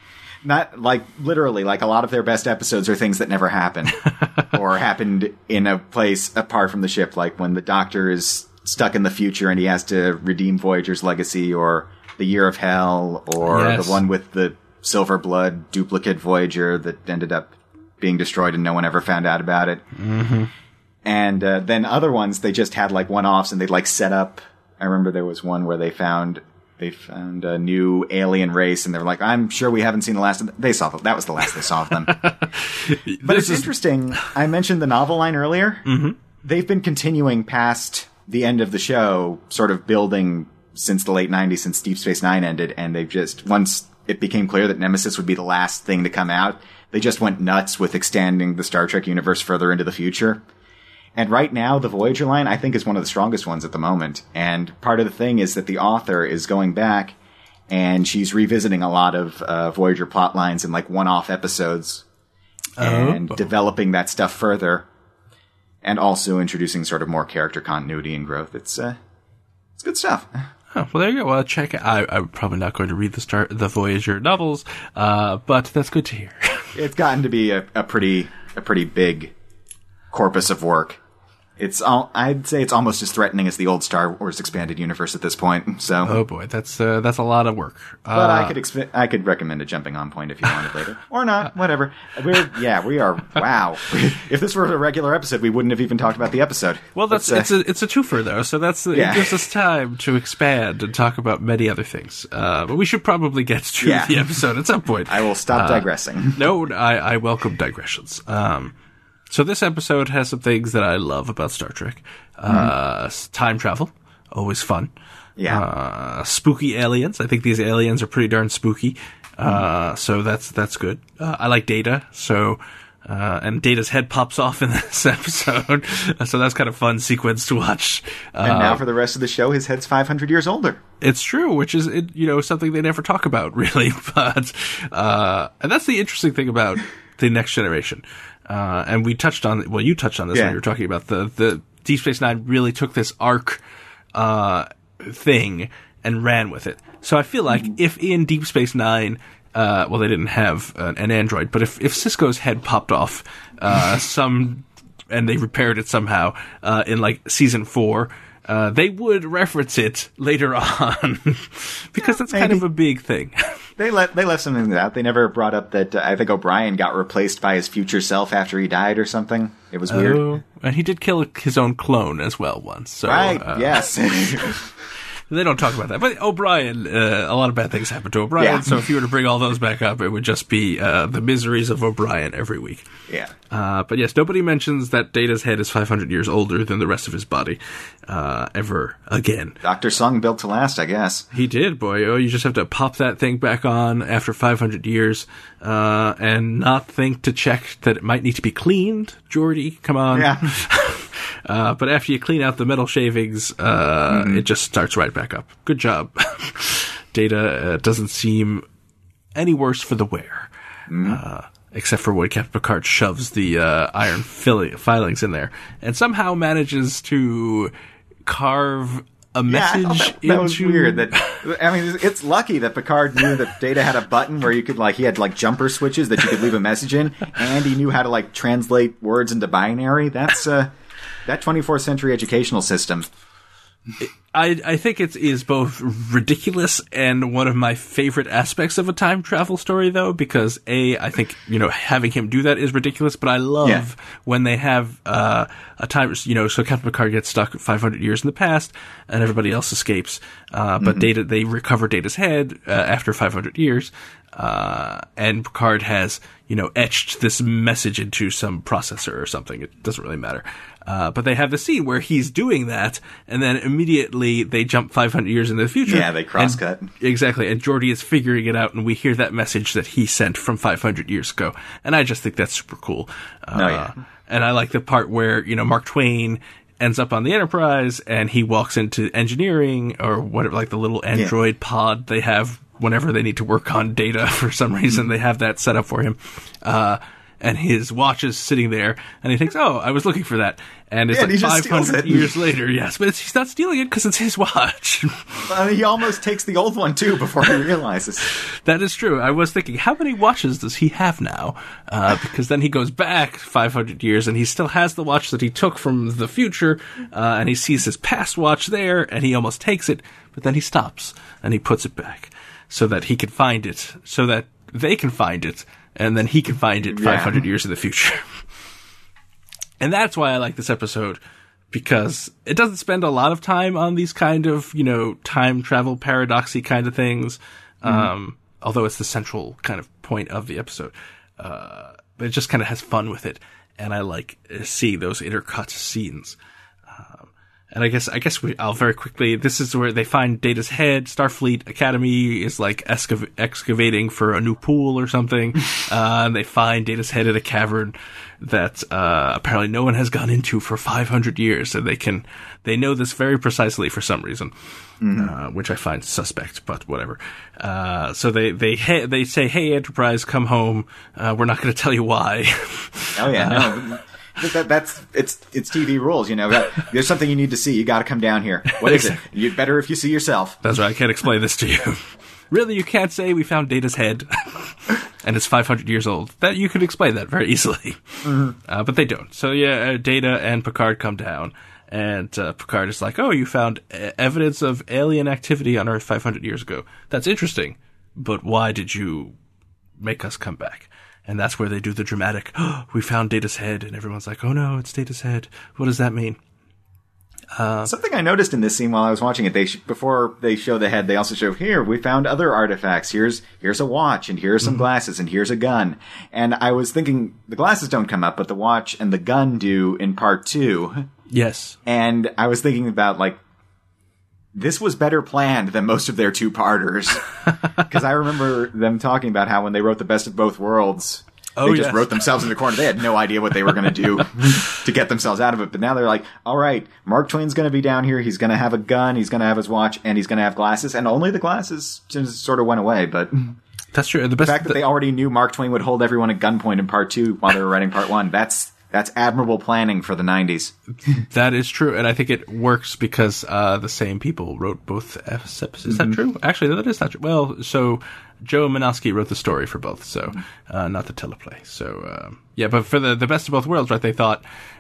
not like literally, like a lot of their best episodes are things that never happen or happened in a place apart from the ship, like when the Doctor is stuck in the future and he has to redeem Voyager's legacy, or The Year of Hell, or yes. the one with the Silver Blood duplicate Voyager that ended up being destroyed and no one ever found out about it. Mm-hmm. And uh, then other ones, they just had like one-offs and they'd like set up I remember there was one where they found they found a new alien race, and they were like, "I'm sure we haven't seen the last of them." They saw them. That was the last they saw of them. But This it's is- interesting. I mentioned the novel line earlier. Mm-hmm. They've been continuing past the end of the show, sort of building since the late nineties, since Deep Space Nine ended, and they've just, once it became clear that Nemesis would be the last thing to come out, they just went nuts with extending the Star Trek universe further into the future. And right now, the Voyager line, I think, is one of the strongest ones at the moment. And part of the thing is that the author is going back, and she's revisiting a lot of uh, Voyager plot lines in, like, one-off episodes, and Oh. developing that stuff further, and also introducing sort of more character continuity and growth. It's uh, it's good stuff. Oh, well, there you go. Well, check it. I, I'm probably not going to read the Star, the Voyager novels, uh, but that's good to hear. It's gotten to be a, a pretty a pretty big corpus of work. It's all, I'd say it's almost as threatening as the old Star Wars expanded universe at this point. So, Oh boy, that's uh, that's a lot of work. but Uh, I could exp- I could recommend a jumping on point if you wanted later, or not, whatever. We're yeah, we are. Wow, if this were a regular episode, we wouldn't have even talked about the episode. well, that's But, uh, it's a it's a twofer though, so that's Yeah. it gives us time to expand and talk about many other things. Uh, but we should probably get to Yeah. the episode at some point. I will stop digressing. No, I, I welcome digressions. Um, so this episode has some things that I love about Star Trek. Uh, s- time travel, always fun. Yeah. Uh, spooky aliens. I think these aliens are pretty darn spooky. Uh, so that's, that's good. Uh, I like Data, so, uh, and Data's head pops off in this episode. So that's kind of fun sequence to watch. Uh, And now for the rest of the show, his head's five hundred years older. It's true, which is, it, you know, something they never talk about, really. But, uh, and that's the interesting thing about the Next Generation. Uh, and we touched on, well, you touched on this Yeah. when you were talking about the, the Deep Space Nine really took this arc, uh, thing and ran with it. So I feel like if in Deep Space Nine, uh, well, they didn't have an, an android, but if, if Sisko's head popped off, uh, some, and they repaired it somehow, uh, in like season four, Uh, they would reference it later on because that's kind maybe. of a big thing. They let they left something out. They never brought up that uh, I think O'Brien got replaced by his future self after he died or something. It was weird. Oh, and he did kill his own clone as well once. So, Right? uh, Yes. They don't talk about that. But O'Brien, uh, a lot of bad things happen to O'Brien. Yeah. So if you were to bring all those back up, it would just be uh, the miseries of O'Brien every week. yeah. Uh, but yes, nobody mentions that Data's head is five hundred years older than the rest of his body uh, ever again. Doctor Sung built to last, I guess. He did, boy. Oh, you just have to pop that thing back on after five hundred years uh, and not think to check that it might need to be cleaned. Geordi, come on. Yeah. Uh, but after you clean out the metal shavings, uh, Mm-hmm. it just starts right back up. Good job. Data uh, doesn't seem any worse for the wear. Mm-hmm. Uh, except for when Captain Picard shoves the uh, iron fill- filings in there and somehow manages to carve a Yeah, I message thought that, into... that was weird. That I mean, it's lucky that Picard knew that Data had a button where you could like he had like jumper switches that you could leave a message in, and he knew how to like translate words into binary. That's uh, that twenty-fourth century educational system. I, I think it is both ridiculous and one of my favorite aspects of a time travel story, though, because A, I think, you know, having him do that is ridiculous, but I love Yeah. when they have, uh, a time, you know, so Captain Picard gets stuck five hundred years in the past and everybody else escapes, uh, but Data, they recover Data's head, uh, after five hundred years, uh, and Picard has, you know, etched this message into some processor or something. It doesn't really matter. Uh, but they have the scene where he's doing that, and then immediately they jump five hundred years into the future. Yeah, they cross-cut. And- Exactly, and Geordi is figuring it out, and we hear that message that he sent from five hundred years ago. And I just think that's super cool. Uh, Oh, yeah. And I like the part where, you know, Mark Twain ends up on the Enterprise, and he walks into engineering, or whatever, like the little android pod they have whenever they need to work on Data for some reason. They have that set up for him. Uh, and his watch is sitting there, and he thinks, oh, I was looking for that. And it's Yeah, and he like just five steals hundred it. years later, yes. But it's, he's not stealing it because it's his watch. Uh, he almost takes the old one too before he realizes. That is true. I was thinking, how many watches does he have now? Uh, because then he goes back five hundred years, and he still has the watch that he took from the future, uh, and he sees his past watch there, and he almost takes it, but then he stops, and he puts it back, so that he can find it, so that they can find it, and then he can find it Yeah. five hundred years in the future. And that's why I like this episode, because it doesn't spend a lot of time on these kind of, you know, time travel paradoxy kind of things. Mm-hmm. Um, although it's the central kind of point of the episode. Uh, but it just kind of has fun with it. And I like seeing those intercut scenes. Um, and I guess, I guess we, I'll very quickly, this is where they find Data's head. Starfleet Academy is like excav- excavating for a new pool or something. uh, and they find Data's head in a cavern that, uh, apparently no one has gone into for five hundred years. And they can, they know this very precisely for some reason. Mm-hmm. Uh, which I find suspect, but whatever. Uh, so they, they, hey, they say, hey, Enterprise, come home. Uh, we're not going to tell you why. Oh yeah, no. That, that's, it's, it's T V rules, you know. There's something you need to see. You got to come down here. What is it? You'd better if you see yourself. That's right. I can't explain this to you. Really, you can't say we found Data's head and it's five hundred years old. That you could explain that very easily. Mm-hmm. Uh, but they don't. So yeah, uh, Data and Picard come down. And uh, Picard is like, oh, you found e- evidence of alien activity on Earth five hundred years ago. That's interesting. But why did you make us come back? And that's where they do the dramatic, oh, we found Data's head. And everyone's like, oh, no, it's Data's head. What does that mean? Uh, Something I noticed in this scene while I was watching it, they sh- before they show the head, they also show, here, we found other artifacts. Here's here's a watch, and here's some mm-hmm. glasses, and here's a gun. And I was thinking, the glasses don't come up, but the watch and the gun do in part two. Yes. And I was thinking about, like, this was better planned than most of their two-parters. Because I remember them talking about how when they wrote The Best of Both Worlds, oh, they just yes. wrote themselves in the corner. They had no idea what they were going to do to get themselves out of it. But now they're like, all right, Mark Twain's going to be down here. He's going to have a gun. He's going to have his watch. And he's going to have glasses. And only the glasses just sort of went away. But that's true. The, best, the fact that the, they already knew Mark Twain would hold everyone at gunpoint in part two while they were writing part one, that's... That's admirable planning for the nineties. That is true, and I think it works because uh, the same people wrote both episodes. Is mm-hmm. that true? Actually, that is not true. Well, so Joe Menosky wrote the story for both, so uh, not the teleplay. So um, yeah, but for the the Best of Both Worlds, right? They thought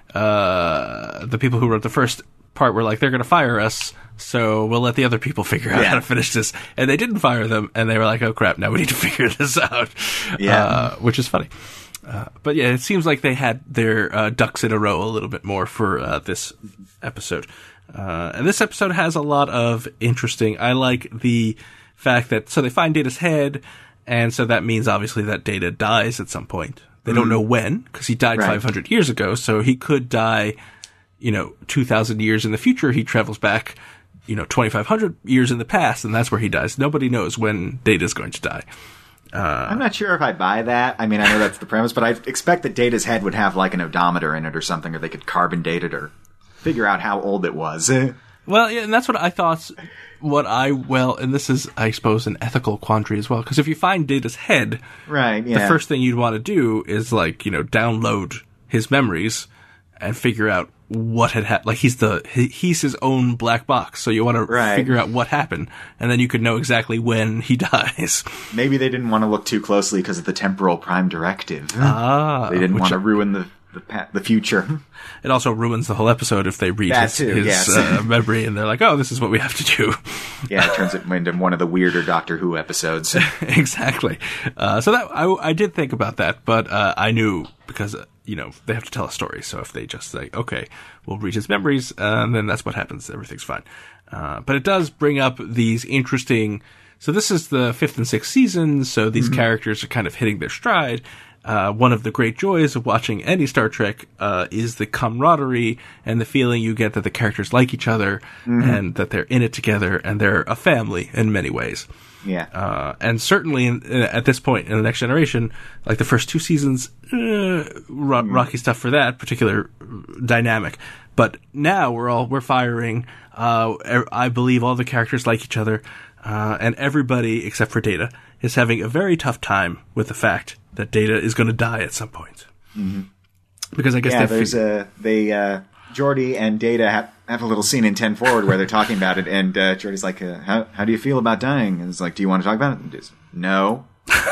uh, the people who wrote the first part were like, they're going to fire us, so we'll let the other people figure out yeah. how to finish this. And they didn't fire them, and they were like, oh crap, now we need to figure this out. Yeah, uh, which is funny. Uh, but yeah, it seems like they had their uh, ducks in a row a little bit more for uh, this episode. Uh, and this episode has a lot of interesting... I like the fact that... So they find Data's head, and so that means obviously that Data dies at some point. They mm. don't know when, because he died right. five hundred years ago, so he could die, you know, two thousand years in the future. He travels back, you know, twenty-five hundred years in the past, and that's where he dies. Nobody knows when Data's going to die. Uh, I'm not sure if I buy that. I mean, I know that's the premise, but I expect that Data's head would have like an odometer in it or something, or they could carbon date it or figure out how old it was. Well, yeah, and that's what I thought. What I, well, and this is, I suppose, an ethical quandary as well, because if you find Data's head, right, yeah. the first thing you'd want to do is, like, you know, download his memories and figure out what had happened. Like, he's the, he's his own black box, so you want to right. figure out what happened, and then you could know exactly when he dies. Maybe they didn't want to look too closely because of the temporal prime directive. Ah. They didn't want to ruin the, the, pa- the future. It also ruins the whole episode if they read that his, too, his yes. uh, memory, and they're like, oh, this is what we have to do. Yeah, it turns it into one of the weirder Doctor Who episodes. Exactly. Uh, so that, I, I did think about that, but uh, I knew, because, uh, you know, they have to tell a story, so if they just say, okay, we'll read his memories, uh, and then that's what happens, everything's fine. Uh, but it does bring up these interesting... So this is the fifth and sixth season, so these mm-hmm. characters are kind of hitting their stride. Uh, one of the great joys of watching any Star Trek uh, is the camaraderie and the feeling you get that the characters like each other mm-hmm. and that they're in it together and they're a family in many ways. Yeah. Uh, and certainly in, in, at this point in the Next Generation, like the first two seasons, uh, ro- mm. rocky stuff for that particular dynamic. But now we're all, we're firing. Uh, I believe all the characters like each other. Uh, and everybody except for Data is having a very tough time with the fact that Data is going to die at some point. Mm-hmm. Because I guess yeah, they there's fig- a they uh, Geordi and Data have, have a little scene in ten Forward where they're talking about it, and uh, Geordi's like, uh, "How how do you feel about dying?" And it's like, "Do you want to talk about it?" And it's, no.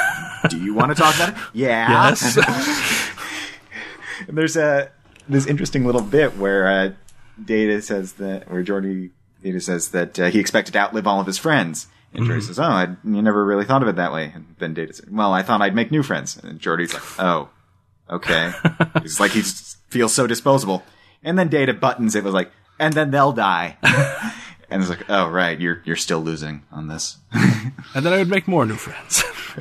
Do you want to talk about it? Yeah. Yes. And there's a this interesting little bit where uh, Data says that, where Geordi Data says that uh, he expected to outlive all of his friends. And Geordi mm-hmm. says, oh, I you never really thought of it that way. And then Data said, well, I thought I'd make new friends. And Geordi's like, oh, okay. He's like, he feels so disposable. And then Data buttons it was like, and then they'll die. And it's like, oh, right, you're you're still losing on this. And then I would make more new friends.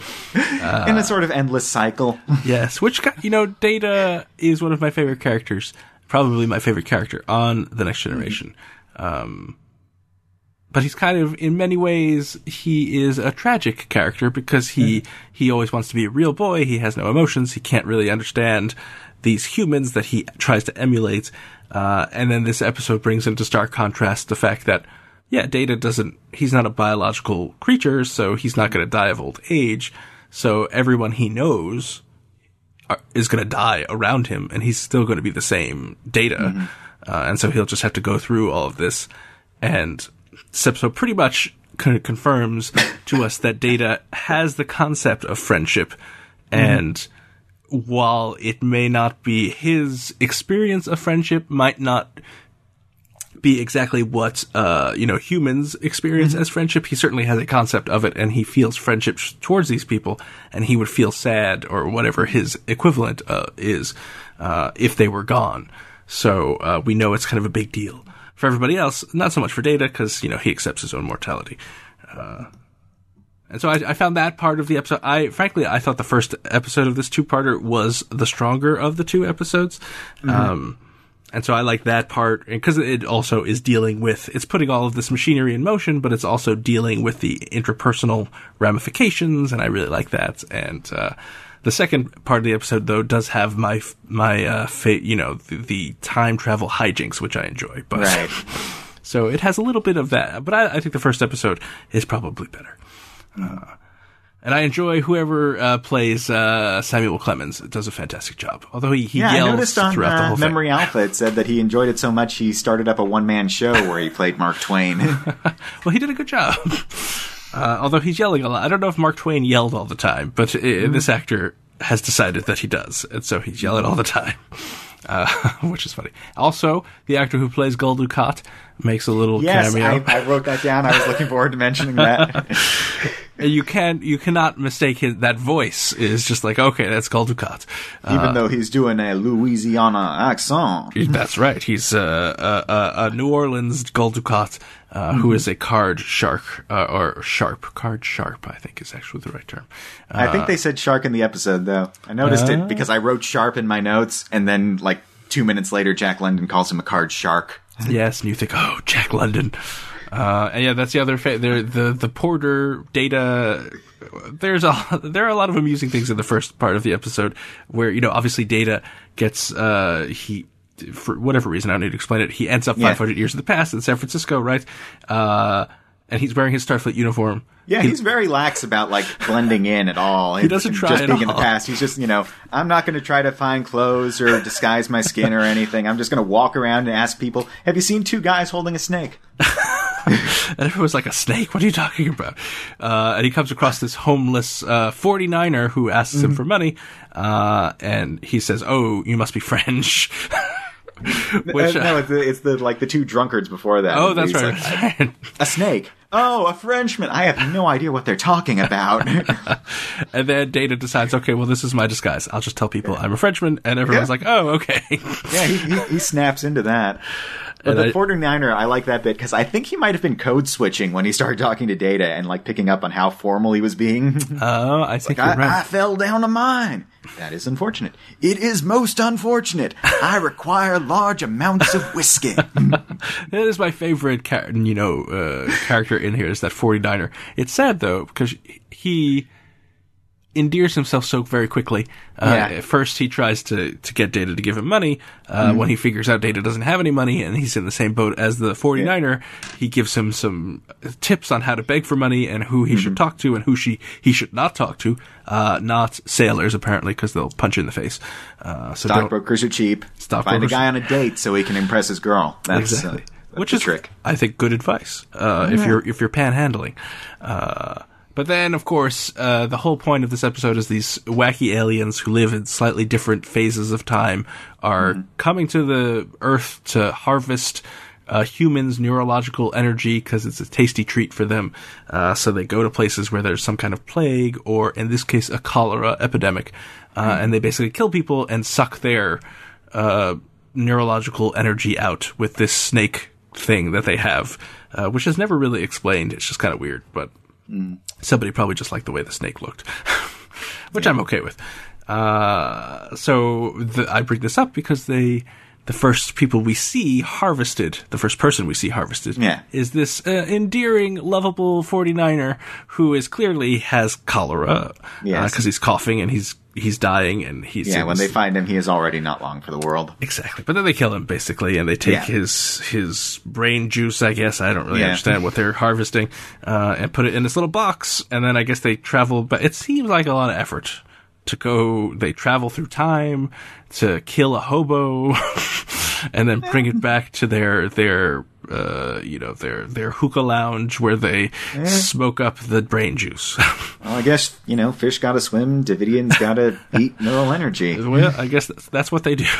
uh, In a sort of endless cycle. Yes, which, you know, Data is one of my favorite characters, probably my favorite character on The Next Generation. Um, but he's kind of, in many ways, he is a tragic character because he, mm. he always wants to be a real boy. He has no emotions. He can't really understand these humans that he tries to emulate. Uh, and then this episode brings into stark contrast the fact that, yeah, Data doesn't, he's not a biological creature, so he's not going to die of old age. So everyone he knows are, is going to die around him, and he's still going to be the same Data. Mm-hmm. Uh, and so he'll just have to go through all of this. And this episode pretty much kind of confirms to us that Data has the concept of friendship. Mm-hmm. And while it may not be his experience of friendship, might not be exactly what, uh, you know, humans experience mm-hmm. as friendship, he certainly has a concept of it, and he feels friendship towards these people, and he would feel sad, or whatever his equivalent uh, is, uh, if they were gone. So, uh, we know it's kind of a big deal. For everybody else, not so much for Data, because, you know, he accepts his own mortality. Uh, And so I, I found that part of the episode. I, frankly, I thought the first episode of this two-parter was the stronger of the two episodes. Mm-hmm. Um, and so I like that part, because it also is dealing with, it's putting all of this machinery in motion, but it's also dealing with the interpersonal ramifications, and I really like that. And, uh, the second part of the episode, though, does have my, my, uh, fa- you know, the, the time travel hijinks, which I enjoy. But, right. So it has a little bit of that, but I, I think the first episode is probably better. Uh, and I enjoy whoever uh, plays uh, Samuel Clemens. Does a fantastic job. Although he, he yeah, yells I noticed on, throughout the uh, whole Memory thing. Alpha, it said that he enjoyed it so much he started up a one-man show where he played Mark Twain. Well, he did a good job. Uh, although he's yelling a lot. I don't know if Mark Twain yelled all the time, but mm-hmm. this actor has decided that he does. And so he's yelling all the time. Uh, which is funny. Also, the actor who plays Gul Dukat makes a little yes, cameo. Yes, I, I wrote that down. I was looking forward to mentioning that. You can you cannot mistake his, that voice is just like, okay, that's Gul Dukat. Even uh, though he's doing a Louisiana accent. That's right. He's uh, a, a New Orleans Gul Dukat, uh, mm-hmm. who is a card shark, uh, or sharp. Card sharp, I think is actually the right term. Uh, I think they said shark in the episode, though. I noticed uh, it because I wrote sharp in my notes, and then, like, two minutes later, Jack London calls him a card shark. Yes, and you think, oh, Jack London. Uh, and yeah, that's the other fa- the the the Porter Data. There's a there are a lot of amusing things in the first part of the episode where, you know, obviously Data gets uh he for whatever reason, I don't need to explain it. He ends up yeah. five hundred years in the past in San Francisco, right? Uh, and he's wearing his Starfleet uniform. Yeah, he, he's very lax about, like, blending in at all. He doesn't try just at being all. in the past. He's just, you know, I'm not going to try to find clothes or disguise my skin or anything. I'm just going to walk around and ask people, have you seen two guys holding a snake? And everyone's like, a snake? What are you talking about? Uh, and he comes across this homeless uh, forty-niner who asks mm-hmm. him for money, uh, and he says, oh, you must be French. Which, uh, no, it's the, it's the like the two drunkards before that. Oh, that's right. Like, a, a snake. Oh, a Frenchman. I have no idea what they're talking about. And then Data decides, okay, well, this is my disguise. I'll just tell people I'm a Frenchman, and everyone's yeah. like, oh, okay. Yeah, he, he, he snaps into that. But and the forty-niner, I like that bit because I think he might have been code switching when he started talking to Data and, like, picking up on how formal he was being. Oh, I think like, you're I, right. I fell down a mine. That is unfortunate. It is most unfortunate. I require large amounts of whiskey. That is my favorite, char- you know, uh, character in here is that forty-niner. It's sad though because he endears himself so very quickly. Uh, yeah. At first, he tries to, to get Data to give him money. Uh, mm-hmm. When he figures out Data doesn't have any money and he's in the same boat as the forty-niner, yeah. he gives him some tips on how to beg for money and who he mm-hmm. should talk to and who she he should not talk to. Uh, not sailors, apparently, because they'll punch you in the face. Uh, so Stockbrokers are cheap. Stockbrokers. Find a guy on a date so he can impress his girl. That's, exactly. Uh, that's Which the is, trick. I think, good advice uh, yeah. if you're if you're panhandling. Uh, But then, of course, uh, the whole point of this episode is these wacky aliens who live in slightly different phases of time are mm-hmm. coming to the Earth to harvest uh, humans' neurological energy because it's a tasty treat for them. Uh, so they go to places where there's some kind of plague or, in this case, a cholera epidemic. Uh, mm-hmm. And they basically kill people and suck their uh, neurological energy out with this snake thing that they have, uh, which is never really explained. It's just kind of weird, but mm. somebody probably just liked the way the snake looked, which yeah. I'm okay with. Uh, so the, I bring this up because they, the first people we see harvested, the first person we see harvested, yeah. is this uh, endearing, lovable forty-niner who is clearly has cholera, yes. because uh, he's coughing and he's he's dying, and he's yeah. When they find him, he is already not long for the world. Exactly, but then they kill him basically, and they take yeah. his his brain juice. I guess I don't really yeah. understand what they're harvesting, uh, and put it in this little box, and then I guess they travel. But it seems like a lot of effort to go. They travel through time to kill a hobo, and then bring it back to their their uh, you know their their hookah lounge where they eh. smoke up the brain juice. Well, I guess, you know, fish gotta swim, Davidians gotta eat neural energy. Well, I guess that's, that's what they do.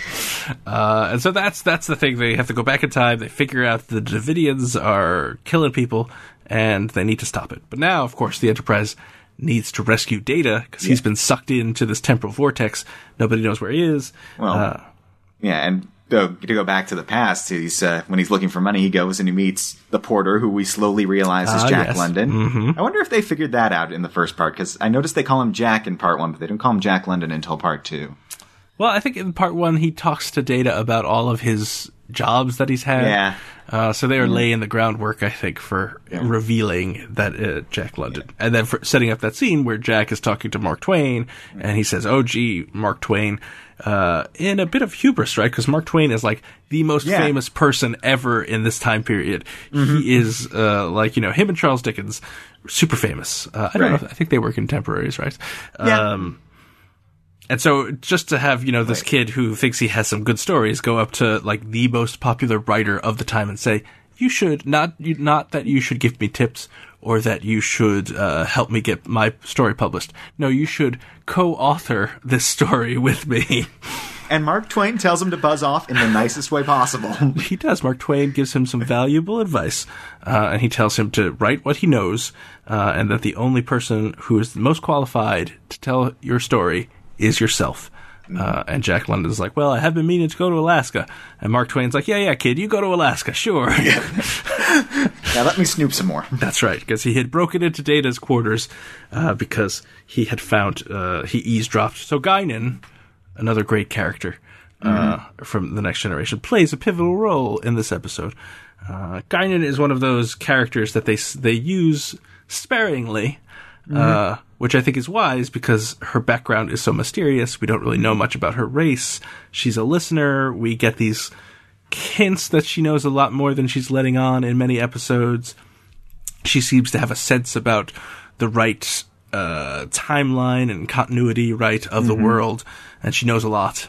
Uh, and so that's that's the thing. They have to go back in time. They figure out the Davidians are killing people, and they need to stop it. But now, of course, the Enterprise needs to rescue Data because yeah. he's been sucked into this temporal vortex. Nobody knows where he is. Well, uh, yeah, and uh, to go back to the past, he's uh, when he's looking for money, he goes and he meets the porter, who we slowly realize is uh, Jack yes. London. Mm-hmm. I wonder if they figured that out in the first part, because I noticed they call him Jack in part one, but they don't call him Jack London until part two. Well, I think in part one, he talks to Data about all of his jobs that he's had. Yeah. Uh, so they are mm-hmm. laying the groundwork, I think, for yeah. revealing that uh, Jack London. Yeah. And then for setting up that scene where Jack is talking to Mark Twain, mm-hmm. and he says, oh, gee, Mark Twain, uh, in a bit of hubris, right? Because Mark Twain is like the most yeah. famous person ever in this time period. Mm-hmm. He is, uh, like, you know, him and Charles Dickens, super famous. Uh, I don't right. know, if, I think they were contemporaries, right? Yeah. Um, And so just to have, you know, this right. kid who thinks he has some good stories go up to, like, the most popular writer of the time and say, you should, not you, not that you should give me tips or that you should uh, help me get my story published. No, you should co-author this story with me. And Mark Twain tells him to buzz off in the nicest way possible. He does. Mark Twain gives him some valuable advice, uh, and he tells him to write what he knows, uh, and that the only person who is the most qualified to tell your story is yourself. Uh, and Jack London's like, well, I have been meaning to go to Alaska. And Mark Twain's like, yeah, yeah, kid, you go to Alaska, sure. Yeah, yeah let me snoop some more. That's right, because he had broken into Data's quarters uh, because he had found, uh, he eavesdropped. So Guinan, another great character uh, mm-hmm. from The Next Generation, plays a pivotal role in this episode. Uh, Guinan is one of those characters that they they use sparingly, mm-hmm. uh, which I think is wise because her background is so mysterious. We don't really know much about her race. She's a listener. We get these hints that she knows a lot more than she's letting on in many episodes. She seems to have a sense about the right uh, timeline and continuity, right, of mm-hmm. the world, and she knows a lot.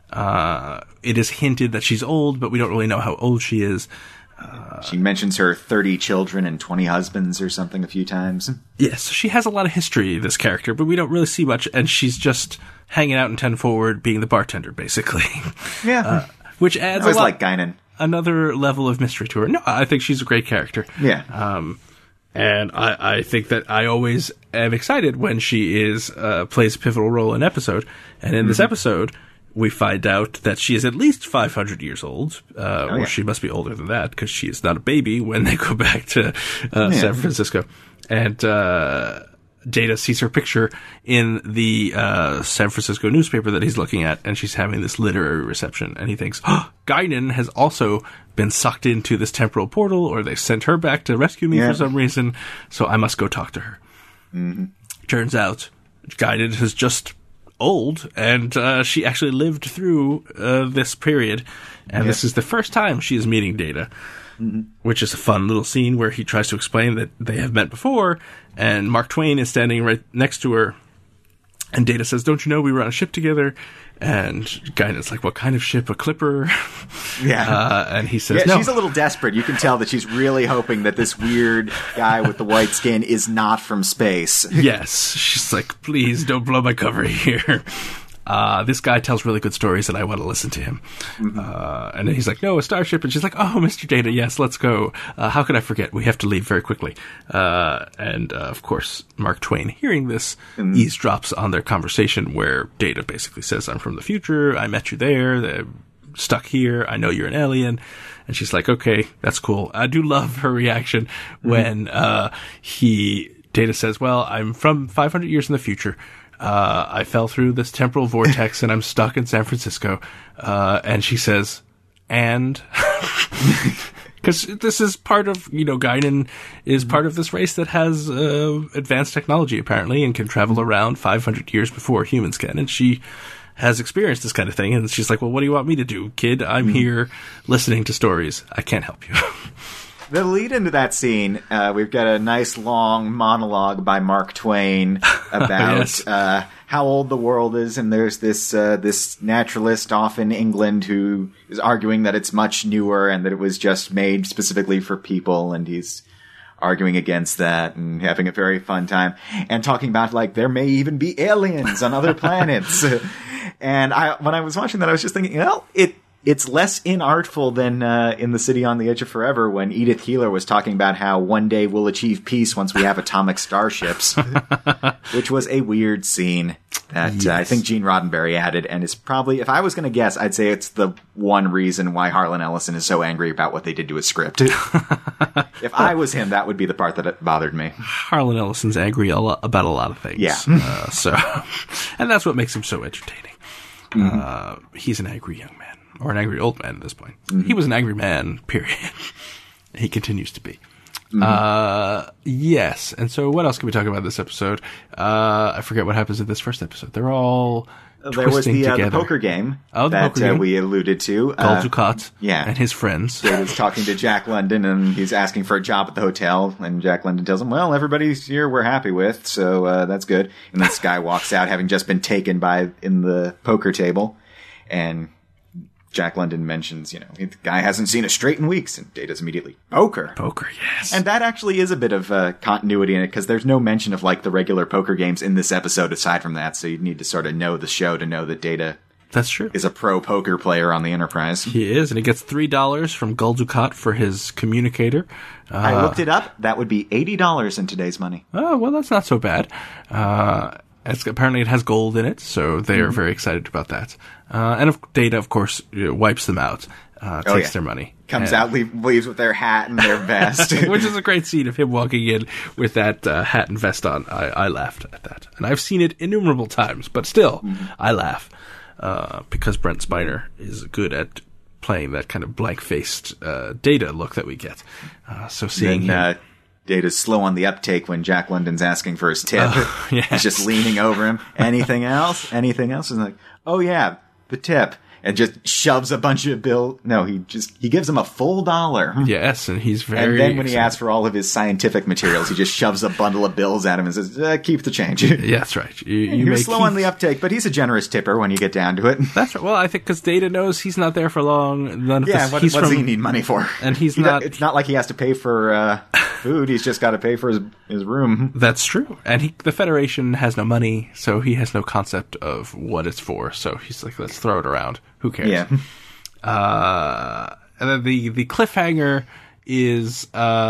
Uh, it is hinted that she's old, but we don't really know how old she is. Uh, she mentions her thirty children and twenty husbands or something a few times. Yes, she has a lot of history, this character, but we don't really see much, and she's just hanging out in ten forward being the bartender, basically. Yeah. Uh, which adds I always a lot, like Guinan. Another level of mystery to her. No, I think she's a great character. Yeah. Um, and I, I think that I always am excited when she is uh, plays a pivotal role in an episode, and in mm-hmm. this episode, we find out that she is at least five hundred years old, uh, oh, or yeah. she must be older than that because she is not a baby when they go back to uh, yeah. San Francisco. And uh, Data sees her picture in the uh, San Francisco newspaper that he's looking at, and she's having this literary reception. And he thinks, oh, Guinan has also been sucked into this temporal portal, or they sent her back to rescue me yeah. for some reason, so I must go talk to her. Mm-hmm. Turns out, Guinan has just old, and uh, she actually lived through uh, this period, and yeah. this is the first time she is meeting Data, mm-hmm. which is a fun little scene where he tries to explain that they have met before, and Mark Twain is standing right next to her, and Data says, don't you know we were on a ship together? And Guinan's like, what kind of ship? A clipper? Yeah. Uh, and he says, yeah, no. She's a little desperate. You can tell that she's really hoping that this weird guy with the white skin is not from space. Yes. She's like, please don't blow my cover here. Uh, this guy tells really good stories and I want to listen to him. Mm-hmm. Uh, and then he's like, no, a starship. And she's like, oh, Mister Data, yes, let's go. Uh, how could I forget? We have to leave very quickly. Uh, and, uh, of course, Mark Twain, hearing this, mm-hmm. eavesdrops on their conversation where Data basically says, I'm from the future. I met you there. The, stuck here. I know you're an alien. And she's like, okay, that's cool. I do love her reaction when uh he Data says, well, I'm from five hundred years in the future. Uh I fell through this temporal vortex and I'm stuck in San Francisco. Uh and she says, and because this is part of, you know, Guinan is part of this race that has uh, advanced technology, apparently, and can travel around five hundred years before humans can. And she has experienced this kind of thing. And she's like, well, what do you want me to do, kid? I'm here listening to stories. I can't help you. The lead into that scene, uh, we've got a nice long monologue by Mark Twain about yes. uh, how old the world is, and there's this uh, this naturalist off in England who is arguing that it's much newer and that it was just made specifically for people, and he's arguing against that and having a very fun time and talking about, like, there may even be aliens on other planets. And I, when I was watching that, I was just thinking, well, it it's less inartful than uh, in The City on the Edge of Forever when Edith Keeler was talking about how one day we'll achieve peace once we have atomic starships, which was a weird scene that yes. uh, I think Gene Roddenberry added, and is probably, if I was going to guess, I'd say it's the one reason why Harlan Ellison is so angry about what they did to his script. If I was him, that would be the part that bothered me. Harlan Ellison's angry a lot, about a lot of things. Yeah. uh, so, and that's what makes him so entertaining. Mm-hmm. Uh, he's an angry young man. Or an angry old man at this point. Mm-hmm. He was an angry man, period. He continues to be. Mm-hmm. Uh, yes. And so what else can we talk about this episode? Uh, I forget what happens in this first episode. They're all There was the, uh, the poker game oh, the that poker game. Uh, we alluded to. Gul uh, Dukat yeah. and his friends. David's talking to Jack London, and he's asking for a job at the hotel. And Jack London tells him, well, everybody's here we're happy with, so uh, that's good. And this guy walks out, having just been taken by in the poker table. And Jack London mentions, you know, the guy hasn't seen a straight in weeks, and Data's immediately, poker. Poker, yes. And that actually is a bit of uh, continuity in it, because there's no mention of, like, the regular poker games in this episode aside from that, so you'd need to sort of know the show to know that Data That's true. is a pro poker player on the Enterprise. He is, and he gets three dollars from Gul Dukat for his communicator. Uh, I looked it up. That would be eighty dollars in today's money. Oh, well, that's not so bad. Uh, it's, apparently it has gold in it, so they are mm-hmm. very excited about that. Uh, and if Data, of course, you know, wipes them out, uh, takes oh, yeah. their money. Comes and, out, leave, leaves with their hat and their vest. Which is a great scene of him walking in with that uh, hat and vest on. I, I laughed at that. And I've seen it innumerable times, but still, mm-hmm. I laugh. Uh, because Brent Spiner is good at playing that kind of blank-faced uh, Data look that we get. Uh, so seeing then, him... Uh, Data's slow on the uptake when Jack London's asking for his tip. Uh, yes. He's just leaning over him. Anything else? Anything else? And like, oh yeah, the tip. And just shoves a bunch of bill. No, he just, he gives him a full dollar. Yes, and he's very And then when excited. he asks for all of his scientific materials, he just shoves a bundle of bills at him and says, uh, keep the change. Yeah, that's right. You, you You're may slow keep... on the uptake, but he's a generous tipper when you get down to it. That's right. Well, I think because Data knows he's not there for long. None of yeah, this, what, he's what from... does he need money for? And he's he not... It's not like he has to pay for uh, food. He's just got to pay for his, his room. That's true. And he, the Federation has no money, so he has no concept of what it's for. So he's like, let's throw it around. Who cares? Yeah. Uh, and then the, the cliffhanger is,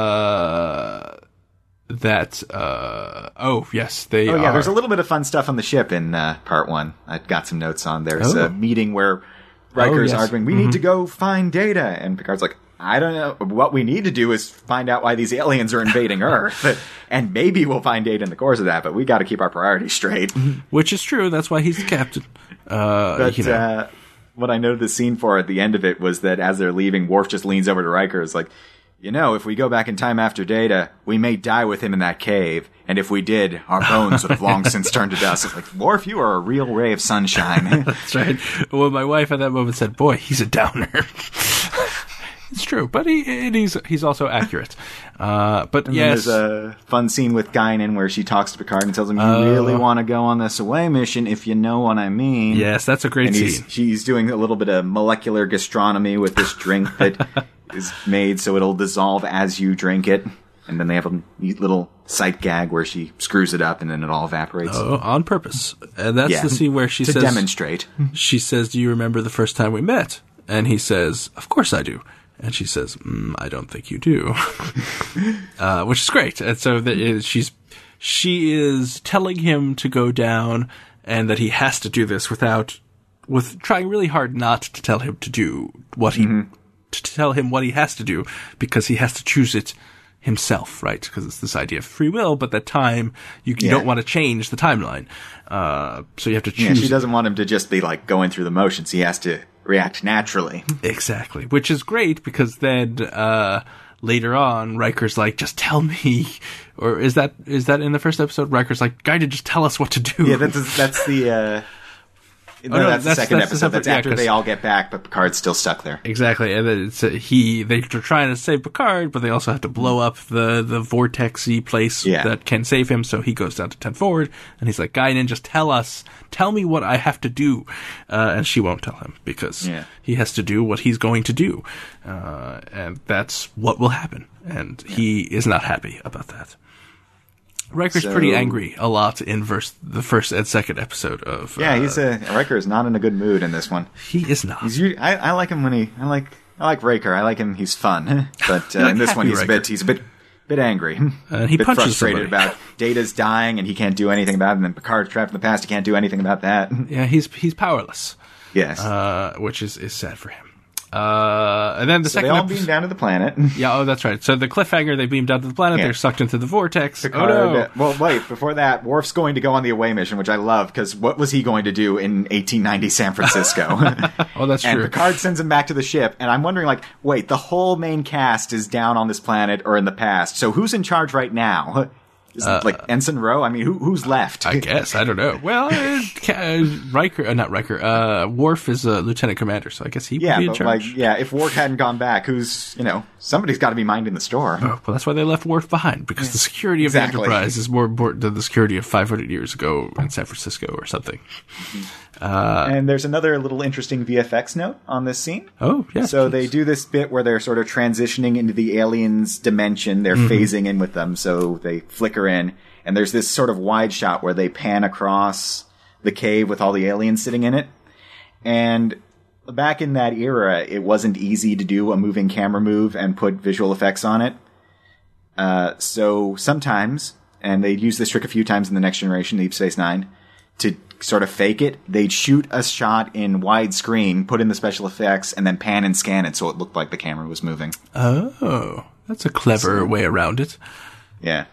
uh, that, uh, oh, yes, they Oh, yeah, are. there's a little bit of fun stuff on the ship in uh, part one. I got some notes on. There's oh. a meeting where Riker's oh, yes. arguing, we mm-hmm. need to go find Data. And Picard's like, I don't know. What we need to do is find out why these aliens are invading Earth. And maybe we'll find Data in the course of that, but we got to keep our priorities straight. Which is true. That's why he's the captain. Uh, but, you know. uh, what I noted the scene for at the end of it was that as they're leaving, Worf just leans over to Riker. It's like, you know, if we go back in time after Data, we may die with him in that cave. And if we did, our bones would have long since turned to dust. It's like, Worf, you are a real ray of sunshine. That's right. Well, my wife at that moment said, boy, he's a downer. It's true, but he and he's he's also accurate. Uh, but and yes, there's a fun scene with Guinan where she talks to Picard and tells him, "You uh, really want to go on this away mission, if you know what I mean." Yes, that's a great and scene. He's, she's doing a little bit of molecular gastronomy with this drink that is made so it'll dissolve as you drink it. And then they have a neat little sight gag where she screws it up and then it all evaporates. Oh, on purpose. And that's yeah. the scene where she to says, demonstrate. She says, "Do you remember the first time we met?" And he says, "Of course I do." And she says, mm, "I don't think you do," uh, which is great. And so the, she's she is telling him to go down, and that he has to do this without with trying really hard not to tell him to do what he, mm-hmm. to tell him what he has to do, because he has to choose it himself, right? Because it's this idea of free will, but that time, you, you yeah. don't want to change the timeline. Uh, so you have to choose. Yeah, she doesn't want him to just be like going through the motions. He has to react naturally. Exactly. Which is great, because then, uh, later on, Riker's like, just tell me. Or is that, is that in the first episode? Riker's like, Guinan, just tell us what to do. Yeah, that's, that's the, uh, No, oh, no, that's, that's the second that's episode. The that's after yeah, they all get back, but Picard's still stuck there. Exactly, and then it's, uh, he they're trying to save Picard, but they also have to blow up the the vortexy place yeah. that can save him. So he goes down to ten forward, and he's like, "Guinan, just tell us, tell me what I have to do," uh, and she won't tell him, because yeah. he has to do what he's going to do, uh, and that's what will happen, and yeah. he is not happy about that. Riker's so, pretty angry a lot in verse, the first and second episode of. Yeah, uh, he's a Riker is not in a good mood in this one. He is not. He's, I, I like him when he. I like. I like Riker. I like him. He's fun, but uh, like in this one he's Riker. a bit. He's a bit. Bit angry. Uh, he bit punches frustrated somebody. about Data's dying and he can't do anything about it. And then Picard's trapped in the past. He can't do anything about that. Yeah, he's he's powerless. Yes, uh, which is, is sad for him. Uh, and then the so second they all episode, beam down to the planet. Yeah, oh, that's right. So the cliffhanger, they beam down to the planet. Yeah. They're sucked into the vortex. Picard, oh no! Well, wait. Before that, Worf's going to go on the away mission, which I love, because what was he going to do in eighteen ninety San Francisco? Oh, that's and true. And Picard sends him back to the ship, and I'm wondering, like, wait, the whole main cast is down on this planet or in the past. So who's in charge right now? Is it uh, like Ensign Rowe? I mean, who, who's left? I guess. I don't know. Well, uh, Riker, uh, not Riker, uh, Worf is a lieutenant commander, so I guess he yeah, would be in but charge. Like, yeah, if Worf hadn't gone back, who's, you know, somebody's got to be minding the store. Oh, well, that's why they left Worf behind, because yeah. the security of exactly. the Enterprise is more important than the security of five hundred years ago in San Francisco or something. Mm-hmm. Uh, and there's another little interesting V F X note on this scene. Oh, yeah. So please. They do this bit where they're sort of transitioning into the aliens' dimension. They're mm-hmm. phasing in with them, so they flicker in. And there's this sort of wide shot where they pan across the cave with all the aliens sitting in it. And back in that era, it wasn't easy to do a moving camera move and put visual effects on it. Uh, so sometimes, and they used this trick a few times in The Next Generation, Deep Space Nine, to sort of fake it, they'd shoot a shot in widescreen, put in the special effects, and then pan and scan it so it looked like the camera was moving. Oh, that's a clever so, way around it. Yeah.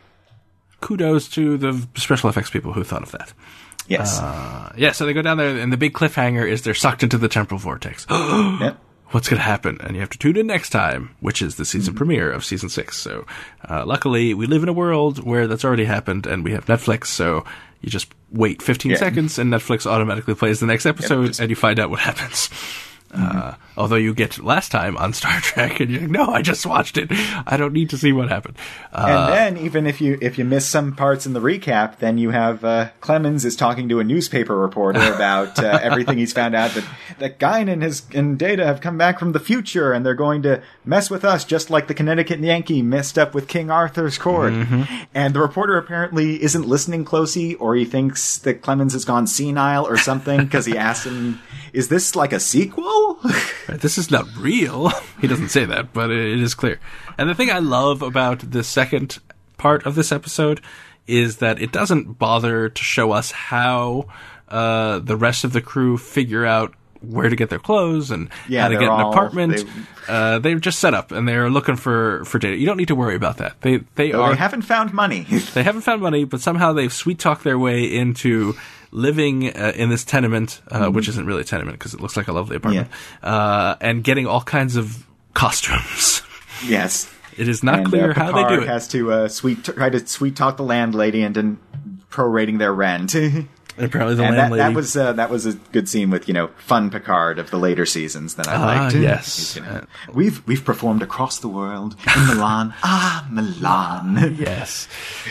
Kudos to the special effects people who thought of that. Yes. Uh, yeah, so they go down there, and the big cliffhanger is they're sucked into the temporal vortex. Yep. What's going to happen? And you have to tune in next time, which is the season mm-hmm. premiere of season six. So, uh, luckily, we live in a world where that's already happened, and we have Netflix, so you just wait fifteen yeah. seconds, and Netflix automatically plays the next episode, yep, just- and you find out what happens. Mm-hmm. Uh, although you get last time on Star Trek, and you're like, no, I just watched it. I don't need to see what happened. Uh, and then, even if you if you miss some parts in the recap, then you have uh, Clemens is talking to a newspaper reporter about uh, everything he's found out, that, that Guinan and his and Data have come back from the future, and they're going to mess with us, just like the Connecticut Yankee messed up with King Arthur's court. Mm-hmm. And the reporter apparently isn't listening closely, or he thinks that Clemens has gone senile or something, because he asks him, is this like a sequel? Right, this is not real. He doesn't say that, but it is clear. And the thing I love about the second part of this episode is that it doesn't bother to show us how uh, the rest of the crew figure out where to get their clothes and yeah, how to get an all, apartment. They, uh, they're just set up, and they're looking for, for data. You don't need to worry about that. They they are. They haven't found money. They haven't found money, but somehow they've sweet-talked their way into living uh, in this tenement, uh, mm-hmm. which isn't really a tenement because it looks like a lovely apartment, yeah. uh, and getting all kinds of costumes. Yes. It is not and, clear uh, how they do it. has to uh, sweet try to sweet talk the landlady into prorating their rent. And apparently the and landlady. That, that was uh, that was a good scene with, you know, fun Picard of the later seasons that I ah, liked. Yes, you know, we've we've performed across the world in Milan. ah, Milan. Yes.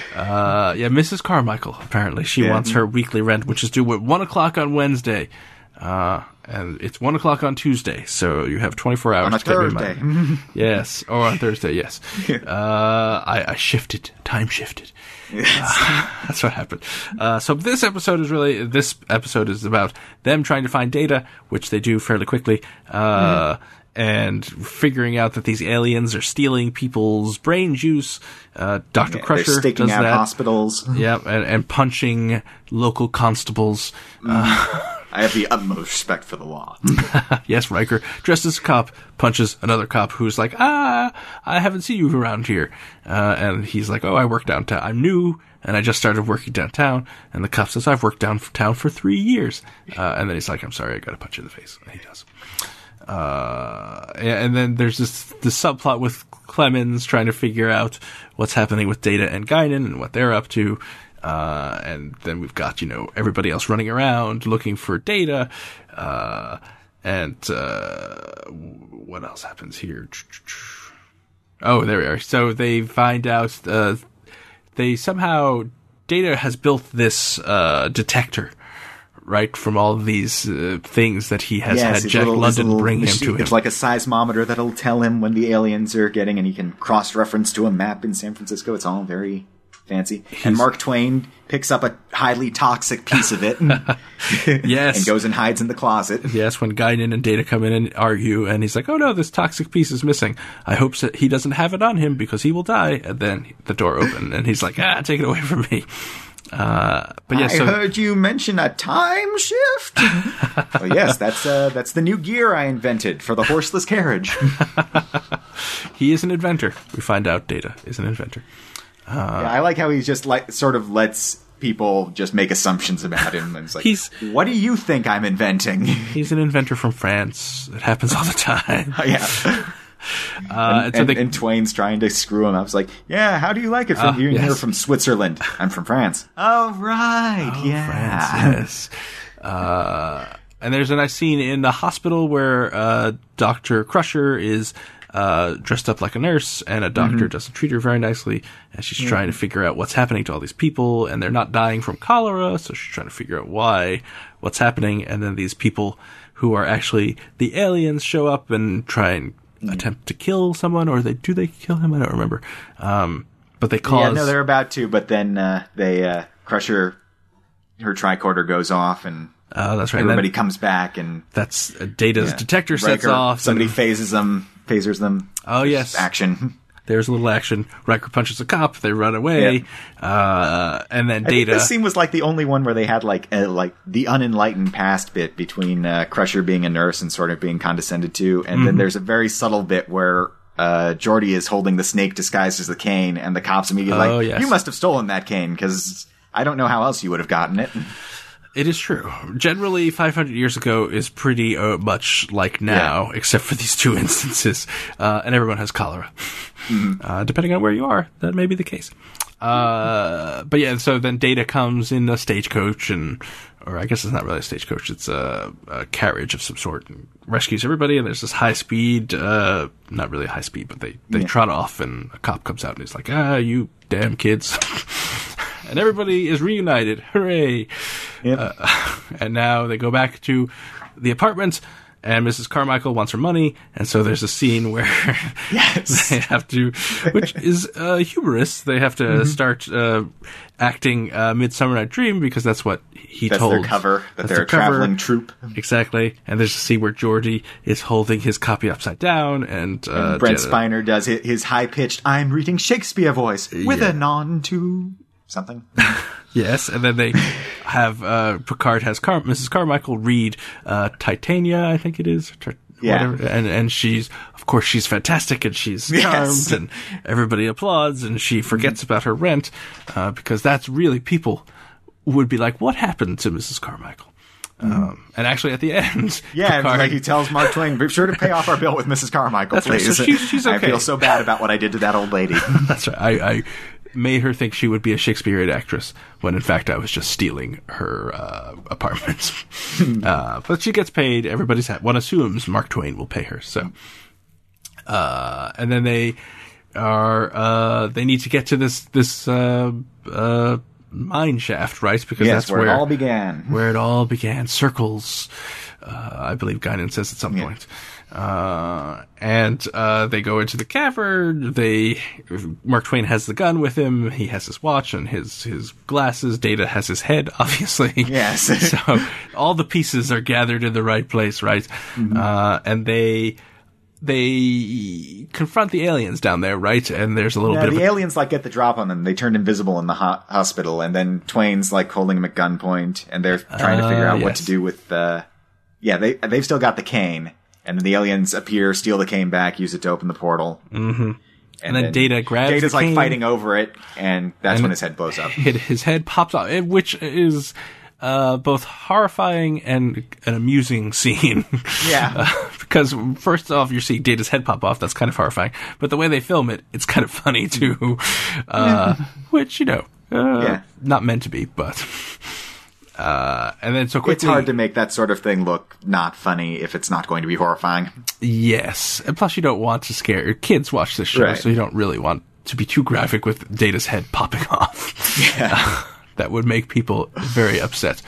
Uh, yeah, Missus Carmichael. Apparently, she yeah. wants her weekly rent, which is due at one o'clock on Wednesday. Uh, and it's one o'clock on Tuesday, so you have twenty-four hours on a to Thursday. get me money. Yes, or on Thursday, yes. uh, I, I shifted, time shifted. Yes. Uh, that's what happened. Uh, so this episode is really, this episode is about them trying to find data, which they do fairly quickly, uh, mm-hmm. and figuring out that these aliens are stealing people's brain juice. Uh, Doctor Yeah, Crusher they're staking does out that. hospitals. Yeah, and, and punching local constables. Mm. Uh, I have the utmost respect for the law. Yes, Riker, dressed as a cop, punches another cop who's like, ah, I haven't seen you around here. Uh, and he's like, oh, I work downtown. I'm new, and I just started working downtown. And the cop says, I've worked downtown for three years. Uh, and then he's like, I'm sorry, I gotta punch you in the face. And he does. Uh, and then there's this, this subplot with Clemens trying to figure out what's happening with Data and Guinan and what they're up to. Uh, and then we've got, you know, everybody else running around looking for Data. Uh, and, uh, what else happens here? Oh, there we are. So they find out, uh, they somehow, Data has built this, uh, detector, right, from all of these uh, things that he has yes, had Jack little, London little bring machine, him to him. It's like a seismometer that'll tell him when the aliens are getting, and he can cross-reference to a map in San Francisco. It's all very fancy. He's, and Mark Twain picks up a highly toxic piece of it and, yes. and goes and hides in the closet. Yes, when Guinan and Data come in and argue, and he's like, oh no, this toxic piece is missing. I hope that he doesn't have it on him because he will die. And then the door opens, and he's like, ah, take it away from me. Uh, but yes, I so, heard you mention a time shift. Oh yes, that's uh, that's the new gear I invented for the horseless carriage. He is an inventor. We find out Data is an inventor. Uh, yeah, I like how he just like sort of lets people just make assumptions about him. And it's like, he's, what do you think I'm inventing? He's an inventor from France. It happens all the time. Oh, yeah. Uh, and, so and, they, and Twain's trying to screw him up. It's like, yeah, how do you like it from uh, here? yes. You're from Switzerland. I'm from France. Oh, right. Oh, yeah. France, yes. Uh, and there's a nice scene in the hospital where uh, Doctor Crusher is uh, dressed up like a nurse, and a doctor mm-hmm. doesn't treat her very nicely, and she's mm-hmm. trying to figure out what's happening to all these people, and they're not dying from cholera, so she's trying to figure out why, what's happening, and then these people who are actually the aliens show up and try and attempt to kill someone, or they do they kill him? I don't remember. Um, but they cause... Yeah, no, they're about to, but then uh, they uh, Crusher, her tricorder goes off, and uh, that's right. everybody then, comes back, and that's uh, Data's yeah. detector sets Riker, off. Somebody and, phases them, phasers them. Oh yes, action. There's a little action. Riker punches a cop. They run away, yeah. uh, and then Data. I think this scene was like the only one where they had like a, like the unenlightened past bit between uh, Crusher being a nurse and sort of being condescended to, and mm-hmm. then there's a very subtle bit where uh, Geordi is holding the snake disguised as the cane, and the cops immediately oh, like, yes. "You must have stolen that cane because I don't know how else you would have gotten it." It is true. Generally, five hundred years ago is pretty uh, much like now, yeah. except for these two instances. Uh, and everyone has cholera. Mm-hmm. Uh, depending on where you are, that may be the case. Uh, but yeah, so then Data comes in a stagecoach, and, or I guess it's not really a stagecoach, it's a, a carriage of some sort, and rescues everybody, and there's this high speed, uh, not really high speed, but they, they yeah. trot off, and a cop comes out, and he's like, ah, you damn kids. And everybody is reunited. Hooray. Yep. Uh, and now they go back to the apartment, and Missus Carmichael wants her money, and so there's a scene where yes. they have to, which is uh, humorous, they have to mm-hmm. start uh, acting uh, Midsummer Night Dream, because that's what he that's told. That's their cover, that they're a traveling troupe. Exactly. And there's a scene where Geordi is holding his copy upside down, and, uh, and Brent Jenna, Spiner does his, his high-pitched, I'm reading Shakespeare voice, with yeah. a nod to... something. Yes, and then they have uh, Picard has Car- Missus Carmichael read uh, Titania, I think it is, or yeah, whatever. and and she's of course she's fantastic, and she's charmed, yes. and everybody applauds, and she forgets mm-hmm. about her rent uh, because that's really people would be like, what happened to Missus Carmichael? Mm-hmm. Um, and actually, at the end, yeah, Picard, like he tells Mark Twain, "Be sure to pay off our bill with Missus Carmichael, that's please." Right. So she's, she's okay. I feel so bad about what I did to that old lady. That's right. I. I made her think she would be a Shakespearean actress, when in fact I was just stealing her uh, apartments. uh, but she gets paid. Everybody's ha- one assumes Mark Twain will pay her. So, uh, and then they are uh, they need to get to this this uh, uh, mine shaft, right? Because yes, that's where, where it all began. Where it all began. Circles. Uh, I believe Guinan says at some yeah. point. Uh, and, uh, they go into the cavern. They, Mark Twain has the gun with him. He has his watch and his, his glasses. Data has his head, obviously. Yes. So all the pieces are gathered in the right place, right? Mm-hmm. Uh, and they they confront the aliens down there, right? And there's a little Yeah, bit the of a, aliens like get the drop on them. They turn invisible in the ho- hospital, and then Twain's like holding him at gunpoint, and they're trying to figure Uh, out what yes. to do with the. Yeah, they they've still got the cane, and then the aliens appear, steal the cane back, use it to open the portal. Mm-hmm. And, and then, then Data grabs Data's the like cane, fighting over it, and that's and when his head blows up. Hit, his head pops off, which is uh, both horrifying and an amusing scene. Yeah. uh, because first off, you see Data's head pop off. That's kind of horrifying. But the way they film it, it's kind of funny too. Uh, which, you know, uh, yeah. not meant to be, but... Uh, and then so quickly... It's hard to make that sort of thing look not funny if it's not going to be horrifying. Yes. And plus you don't want to scare... Your kids watch this show, right. so you don't really want to be too graphic with Data's head popping off. Yeah. Uh, that would make people very upset.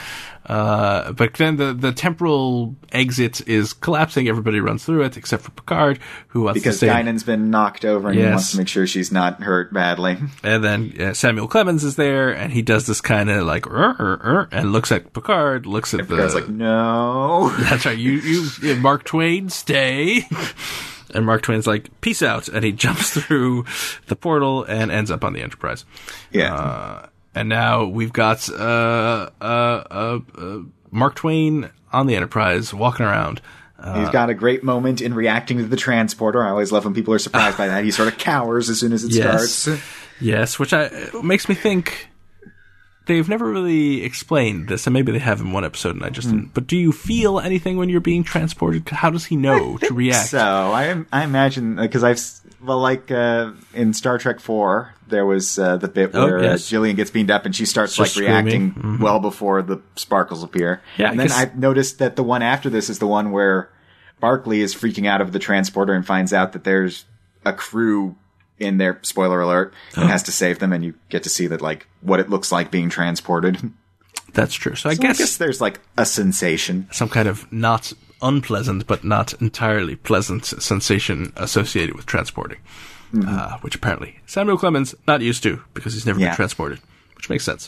Uh, but then the, the temporal exit is collapsing. Everybody runs through it, except for Picard, who wants because to say... Guinan's been knocked over and yes. he wants to make sure she's not hurt badly. And then uh, Samuel Clemens is there, and he does this kind of like, er, er, er, and looks at Picard, looks at and the... Picard's like, no. That's right, you, you, Mark Twain, stay. And Mark Twain's like, peace out, and he jumps through the portal and ends up on the Enterprise. Yeah. Uh, and now we've got uh, uh, uh, uh, Mark Twain on the Enterprise, walking around. Uh, He's got a great moment in reacting to the transporter. I always love when people are surprised by that. He sort of cowers as soon as it yes. starts. Yes, which I, makes me think they've never really explained this, and maybe they have in one episode and I just mm. didn't. But do you feel anything when you're being transported? How does he know to react? So, I I imagine, because I've, well, like uh, in Star Trek four, there was uh, the bit where oh, yes. uh, Jillian gets beamed up and she starts Just like reacting mm-hmm. well before the sparkles appear. Yeah, and then I've noticed that the one after this is the one where Barclay is freaking out of the transporter and finds out that there's a crew in there, spoiler alert, and has to save them, and you get to see that like what it looks like being transported. That's true. So I, so guess, I guess there's like a sensation. Some kind of not unpleasant, but not entirely pleasant sensation associated with transporting. Mm-hmm. Uh, which apparently Samuel Clemens not used to because he's never yeah. been transported, which makes sense.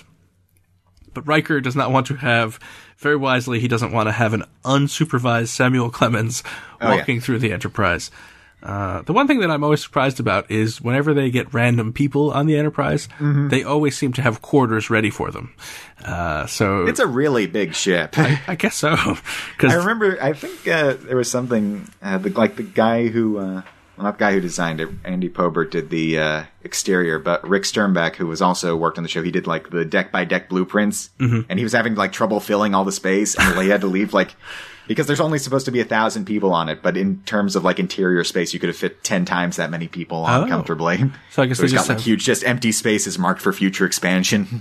But Riker does not want to have, very wisely, he doesn't want to have an unsupervised Samuel Clemens walking oh, yeah. through the Enterprise. Uh, the one thing that I'm always surprised about is whenever they get random people on the Enterprise, mm-hmm. they always seem to have quarters ready for them. Uh, so it's a really big ship. I, I guess so. I remember, I think uh, there was something, uh, the, like the guy who... Uh, Well, not the guy who designed it. Andy Pobert did the uh, exterior, but Rick Sternbeck, who was also worked on the show, he did like the deck by deck blueprints, mm-hmm. and he was having like trouble filling all the space, and he had to leave like because there's only supposed to be a thousand people on it, but in terms of like interior space, you could have fit ten times that many people on oh. comfortably. So I guess so they it's just got have... like huge, just empty spaces marked for future expansion,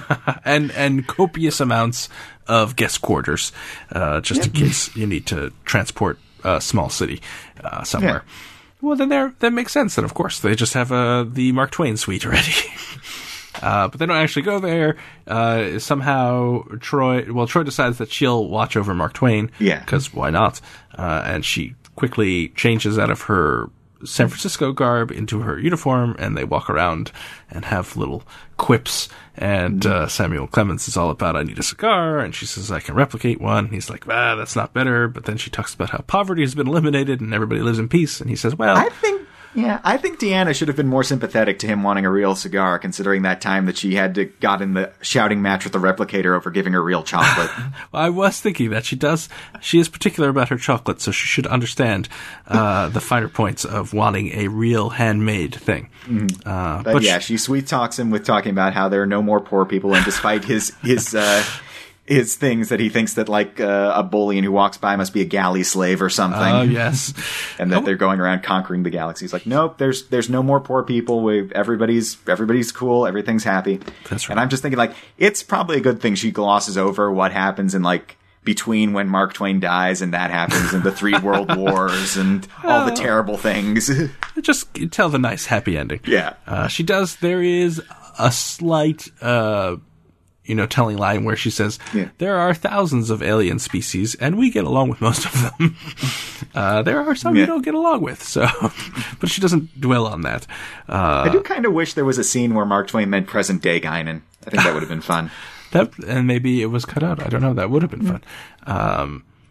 and and copious amounts of guest quarters, uh, just yep. in case you need to transport a small city uh, somewhere. Yeah. Well, then there that makes sense. Then, of course, they just have uh, the Mark Twain suite ready. uh, but they don't actually go there. Uh, somehow, Troy... Well, Troy decides that she'll watch over Mark Twain. Yeah. Because why not? Uh, and she quickly changes out of her San Francisco garb into her uniform, and they walk around and have little quips. And uh, Samuel Clemens is all about, I need a cigar, and she says, I can replicate one. And he's like, ah, that's not better. But then she talks about how poverty has been eliminated and everybody lives in peace. And he says, well... I think, yeah, I think Deanna should have been more sympathetic to him wanting a real cigar, considering that time that she had to got in the shouting match with the replicator over giving her real chocolate. Well, I was thinking that she does, she is particular about her chocolate, so she should understand uh, the finer points of wanting a real handmade thing. Mm. Uh, but, but yeah, she, she sweet talks him with talking about how there are no more poor people, and despite his his uh, his things that he thinks that like uh, a bullion who walks by must be a galley slave or something. Oh yes, and that oh. they're going around conquering the galaxy. He's like, nope, there's there's no more poor people. We everybody's everybody's cool. Everything's happy. That's right. And I'm just thinking like it's probably a good thing she glosses over what happens in like. Between when Mark Twain dies and that happens, and the three world wars and all the terrible things. Just tell the nice happy ending. Yeah. Uh, she does. There is a slight, uh, you know, telling line where she says, yeah. there are thousands of alien species, and we get along with most of them. uh, there are some yeah. you don't get along with, so, but she doesn't dwell on that. Uh, I do kind of wish there was a scene where Mark Twain meant present day Guinan. I think that would have been fun. That, and maybe it was cut out. I don't know. That would have been fun. Um,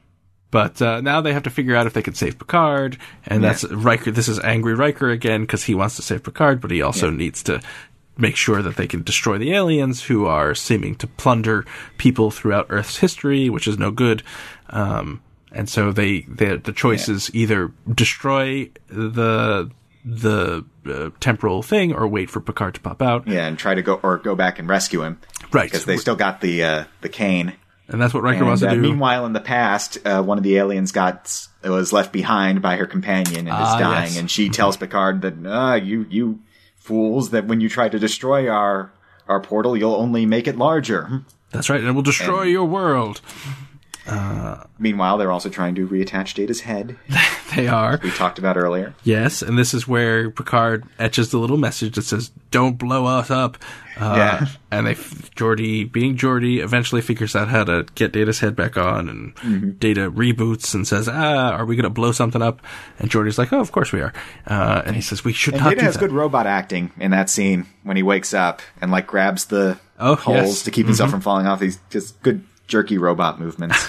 But uh, now they have to figure out if they can save Picard, and Yeah. that's Riker. This is angry Riker again because he wants to save Picard, but he also Yeah. needs to make sure that they can destroy the aliens who are seeming to plunder people throughout Earth's history, which is no good. Um, and so they, they the choice Yeah. is either destroy the the uh, temporal thing or wait for Picard to pop out. Yeah, and try to go or go back and rescue him. Right. Because they still got the uh, the cane. And that's what Riker And, wants to uh, do. meanwhile, in the past, uh, one of the aliens got was left behind by her companion and is Ah, dying, yes. and she tells Picard that uh, you you fools, that when you try to destroy our our portal, you'll only make it larger. That's right, and it will destroy And- your world. Meanwhile, they're also trying to reattach Data's head, They are. we talked about earlier. Yes, and this is where Picard etches the little message that says, "Don't blow us up." Uh, Yeah. And they, Geordi, being Geordi, eventually figures out how to get Data's head back on, and Mm-hmm. Data reboots and says, "Ah, are we going to blow something up?" And Geordi's like, "Oh, of course we are." Uh, and he says, "We should And not Data do has that." good robot acting in that scene when he wakes up and like grabs the Oh, holes yes. to keep himself from falling off. He's just good jerky robot movements.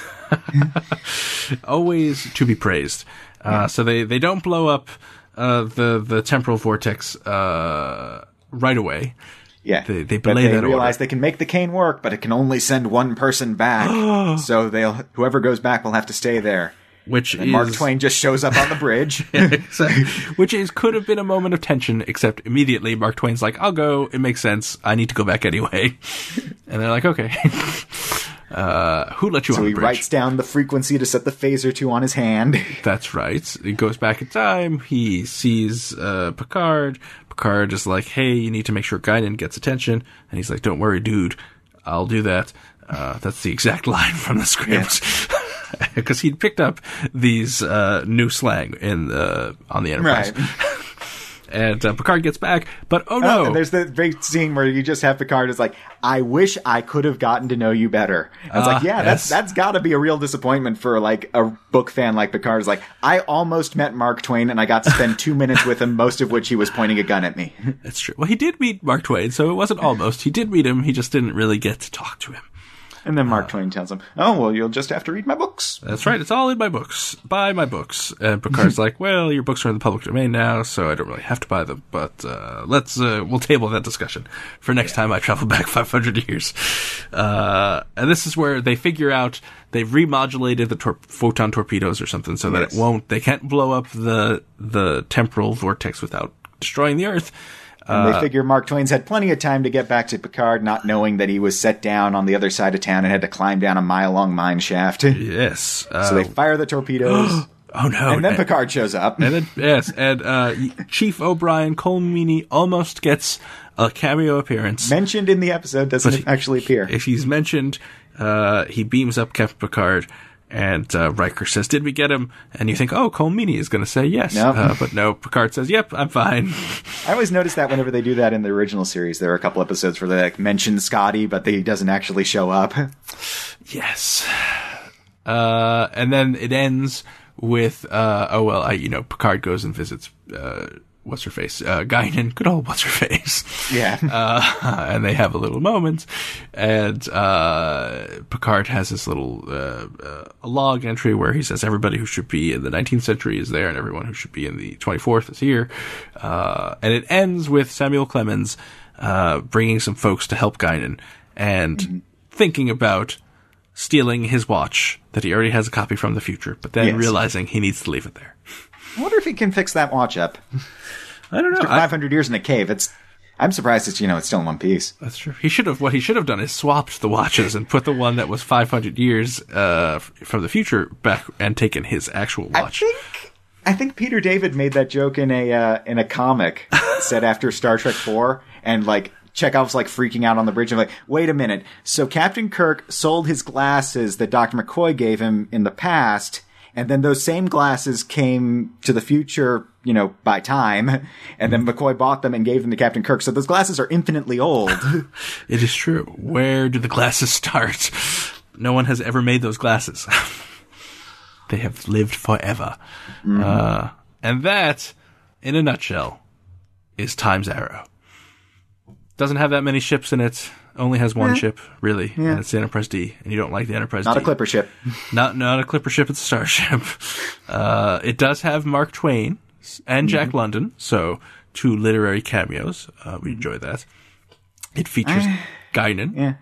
Always to be praised. Uh, so they, they don't blow up uh, the the temporal vortex uh, right away. Yeah, They- they but belay they that realize order. they can make the cane work, but it can only send one person back. So they'll whoever goes back will have to stay there. Which And is Mark Twain just shows up on the bridge. Exactly. Which is could have been a moment of tension, except immediately Mark Twain's like, "I'll go. It makes sense. I need to go back anyway." And they're like, "Okay." Uh, who let you So on he the bridge? writes down the frequency to set the phaser to on his hand. That's right. He goes back in time. He sees uh, Picard. Picard is like, "Hey, you need to make sure Guinan gets attention." And he's like, "Don't worry, dude. I'll do that." Uh, that's the exact line from the script. Because he'd picked up these uh, new slang in the on the Enterprise. Right. And uh, Picard gets back, but oh Oh, no! and there's the great scene where you just have Picard is like, "I wish I could have gotten to know you better." And it's Ah, like, yeah, that's yes. that's got to be a real disappointment for like a book fan like Picard. Is like, I almost met Mark Twain and I got to spend two minutes with him, most of which he was pointing a gun at me. That's true. Well, he did meet Mark Twain, so it wasn't almost. He did meet him. He just didn't really get to talk to him. And then Mark Twain tells him, "Oh, well, you'll just have to read my books." That's right. It's all in my books. Buy my books. And Picard's like, "Well, your books are in the public domain now, so I don't really have to buy them. But uh, let's uh, we'll table that discussion for next time I travel back five hundred years." Uh, and this is where they figure out they've remodulated the tor- photon torpedoes or something so that Yes. it won't. They can't blow up the the temporal vortex without destroying the Earth. And they figure Mark Twain's had plenty of time to get back to Picard, not knowing that he was set down on the other side of town and had to climb down a mile-long mine shaft. Yes. Uh, So they fire the torpedoes, oh no! and then Picard shows up. And then, yes, and uh, Chief O'Brien Colmini almost gets a cameo appearance. Mentioned in the episode, doesn't But he- actually appear. If he's mentioned, uh, he beams up Captain Picard, and uh, Riker says, "Did we get him?" And you think, "Oh, Colmini is going to say yes," No. uh, but no. Picard says, "Yep, I'm fine." I always notice that whenever they do that in the original series, there are a couple episodes where they like mention Scotty, but he doesn't actually show up. Yes. Uh, and then it ends with, uh, oh well, I, you know, Picard goes and visits, uh, what's her face, uh, Guinan, good old what's her face. Yeah. Uh, and they have a little moment, and, uh, Picard has this little, uh, uh, a log entry where he says everybody who should be in the nineteenth century is there and everyone who should be in the twenty-fourth is here. Uh, and it ends with Samuel Clemens, uh, bringing some folks to help Guinan and Mm-hmm. thinking about stealing his watch that he already has a copy from the future, but then Yes. realizing he needs to leave it there. I wonder if he can fix that watch up. I don't know. After I- five hundred years in a cave, it's. I'm surprised it's you know it's still in one piece. That's true. He should have. What he should have done is swapped the watches and put the one that was five hundred years uh, f- from the future back and taken his actual watch. I think I think Peter David made that joke in a uh, in a comic set after Star Trek four, and like Chekhov's like freaking out on the bridge and like, wait a minute. So Captain Kirk sold his glasses that Doctor McCoy gave him in the past, and then those same glasses came to the future, you know, by time, and then McCoy bought them and gave them to Captain Kirk. So those glasses are infinitely old. It is true. Where do the glasses start? No one has ever made those glasses. They have lived forever. Mm-hmm. Uh, and that, in a nutshell, is Time's Arrow. Doesn't have that many ships in it. only has one Yeah. ship, really, Yeah. and it's the Enterprise D, and you don't like the Enterprise Not D. a clipper ship. Not not a clipper ship, it's a starship. Uh, it does have Mark Twain and Jack Mm-hmm. London, so two literary cameos. Uh, we enjoy that. It features Guinan. Yeah.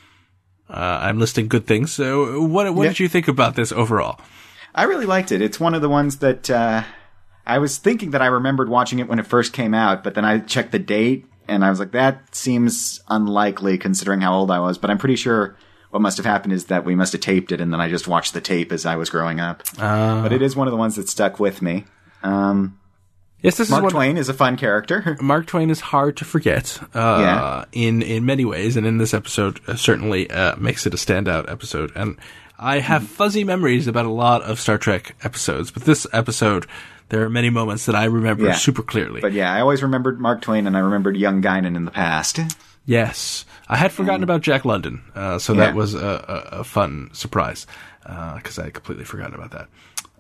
Uh, I'm listing good things. So what what Yeah. did you think about this overall? I really liked it. It's one of the ones that uh, I was thinking that I remembered watching it when it first came out, but then I checked the date, and I was like, that seems unlikely considering how old I was. But I'm pretty sure what must have happened is that we must have taped it, and then I just watched the tape as I was growing up. Uh, But it is one of the ones that stuck with me. Um, yes, this Mark is what, Twain is a fun character. Mark Twain is hard to forget uh, Yeah. in, in many ways, and in this episode uh, certainly uh, makes it a standout episode. And I have fuzzy memories about a lot of Star Trek episodes, but this episode, there are many moments that I remember Yeah. super clearly. But yeah, I always remembered Mark Twain, and I remembered young Guinan in the past. Yes. I had forgotten about Jack London, uh, so Yeah. that was a, a, a fun surprise, because I had completely forgotten about that.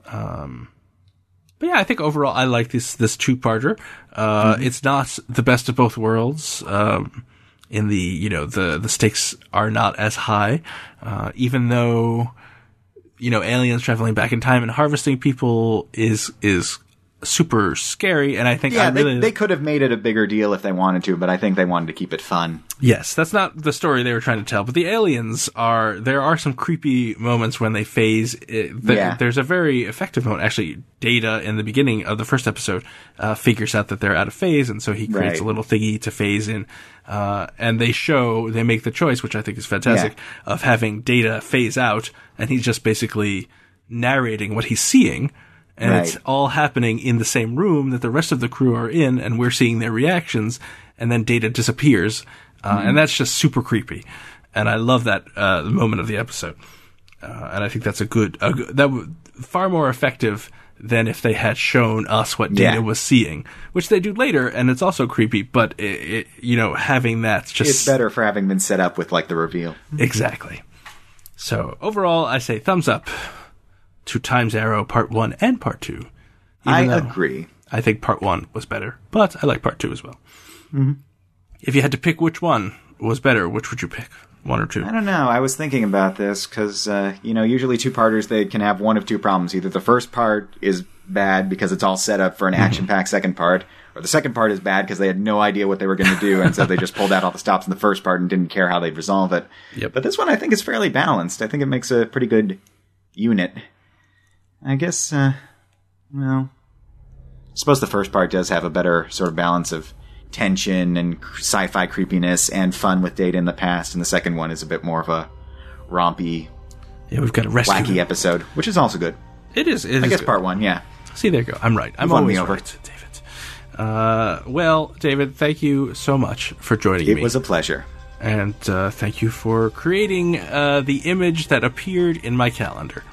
Um, but yeah, I think overall I like this this two-parter. Uh, Mm-hmm. It's not the best of both worlds. Um, in the, you know, the, the stakes are not as high, uh, even though, you know, aliens traveling back in time and harvesting people is is super scary, and I think Yeah, I really... they, they could have made it a bigger deal if they wanted to, but I think they wanted to keep it fun. Yes, that's not the story they were trying to tell, but the aliens are, there are some creepy moments when they phase. It, the, Yeah. There's a very effective moment. Actually, Data in the beginning of the first episode uh, figures out that they're out of phase, and so he creates Right. a little thingy to phase in. Uh, and they show, they make the choice, which I think is fantastic, Yeah. of having Data phase out, and he's just basically narrating what he's seeing. And Right. it's all happening in the same room that the rest of the crew are in, and we're seeing their reactions, and then Data disappears. Uh, Mm-hmm. And that's just super creepy. And I love that uh, moment of the episode. Uh, and I think that's a good, a good that w- far more effective than if they had shown us what Data Yeah. was seeing, which they do later, and it's also creepy, but, it, it, you know, having that just... It's better for having been set up with, like, the reveal. Exactly. So, overall, I say thumbs up to Time's Arrow Part one and Part two. I even though agree. I think Part one was better, but I like Part two as well. Mm-hmm. If you had to pick which one was better, which would you pick? One or two? I don't know. I was thinking about this because, uh, you know, usually two-parters, they can have one of two problems. Either the first part is bad because it's all set up for an action-packed second part, or the second part is bad because they had no idea what they were going to do, and so they just pulled out all the stops in the first part and didn't care how they'd resolve it. Yep. But this one I think is fairly balanced. I think it makes a pretty good unit. I guess, uh, well, I suppose the first part does have a better sort of balance of tension and sci-fi creepiness and fun with Data in the past, and the second one is a bit more of a rompy, Yeah, we've got a rescue. wacky episode, which is also good. It is. It I is guess good. part one, yeah. See, there you go. I'm right. I'm won always me over. right, David. Uh, well, David, thank you so much for joining It me. was a pleasure. And uh, thank you for creating uh, the image that appeared in my calendar.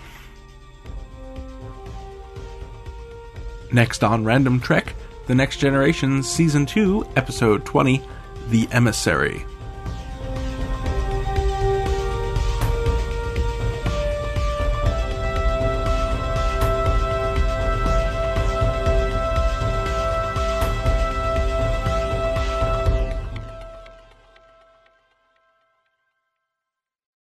Next on Random Trek, The Next Generation, Season two, Episode twenty, The Emissary.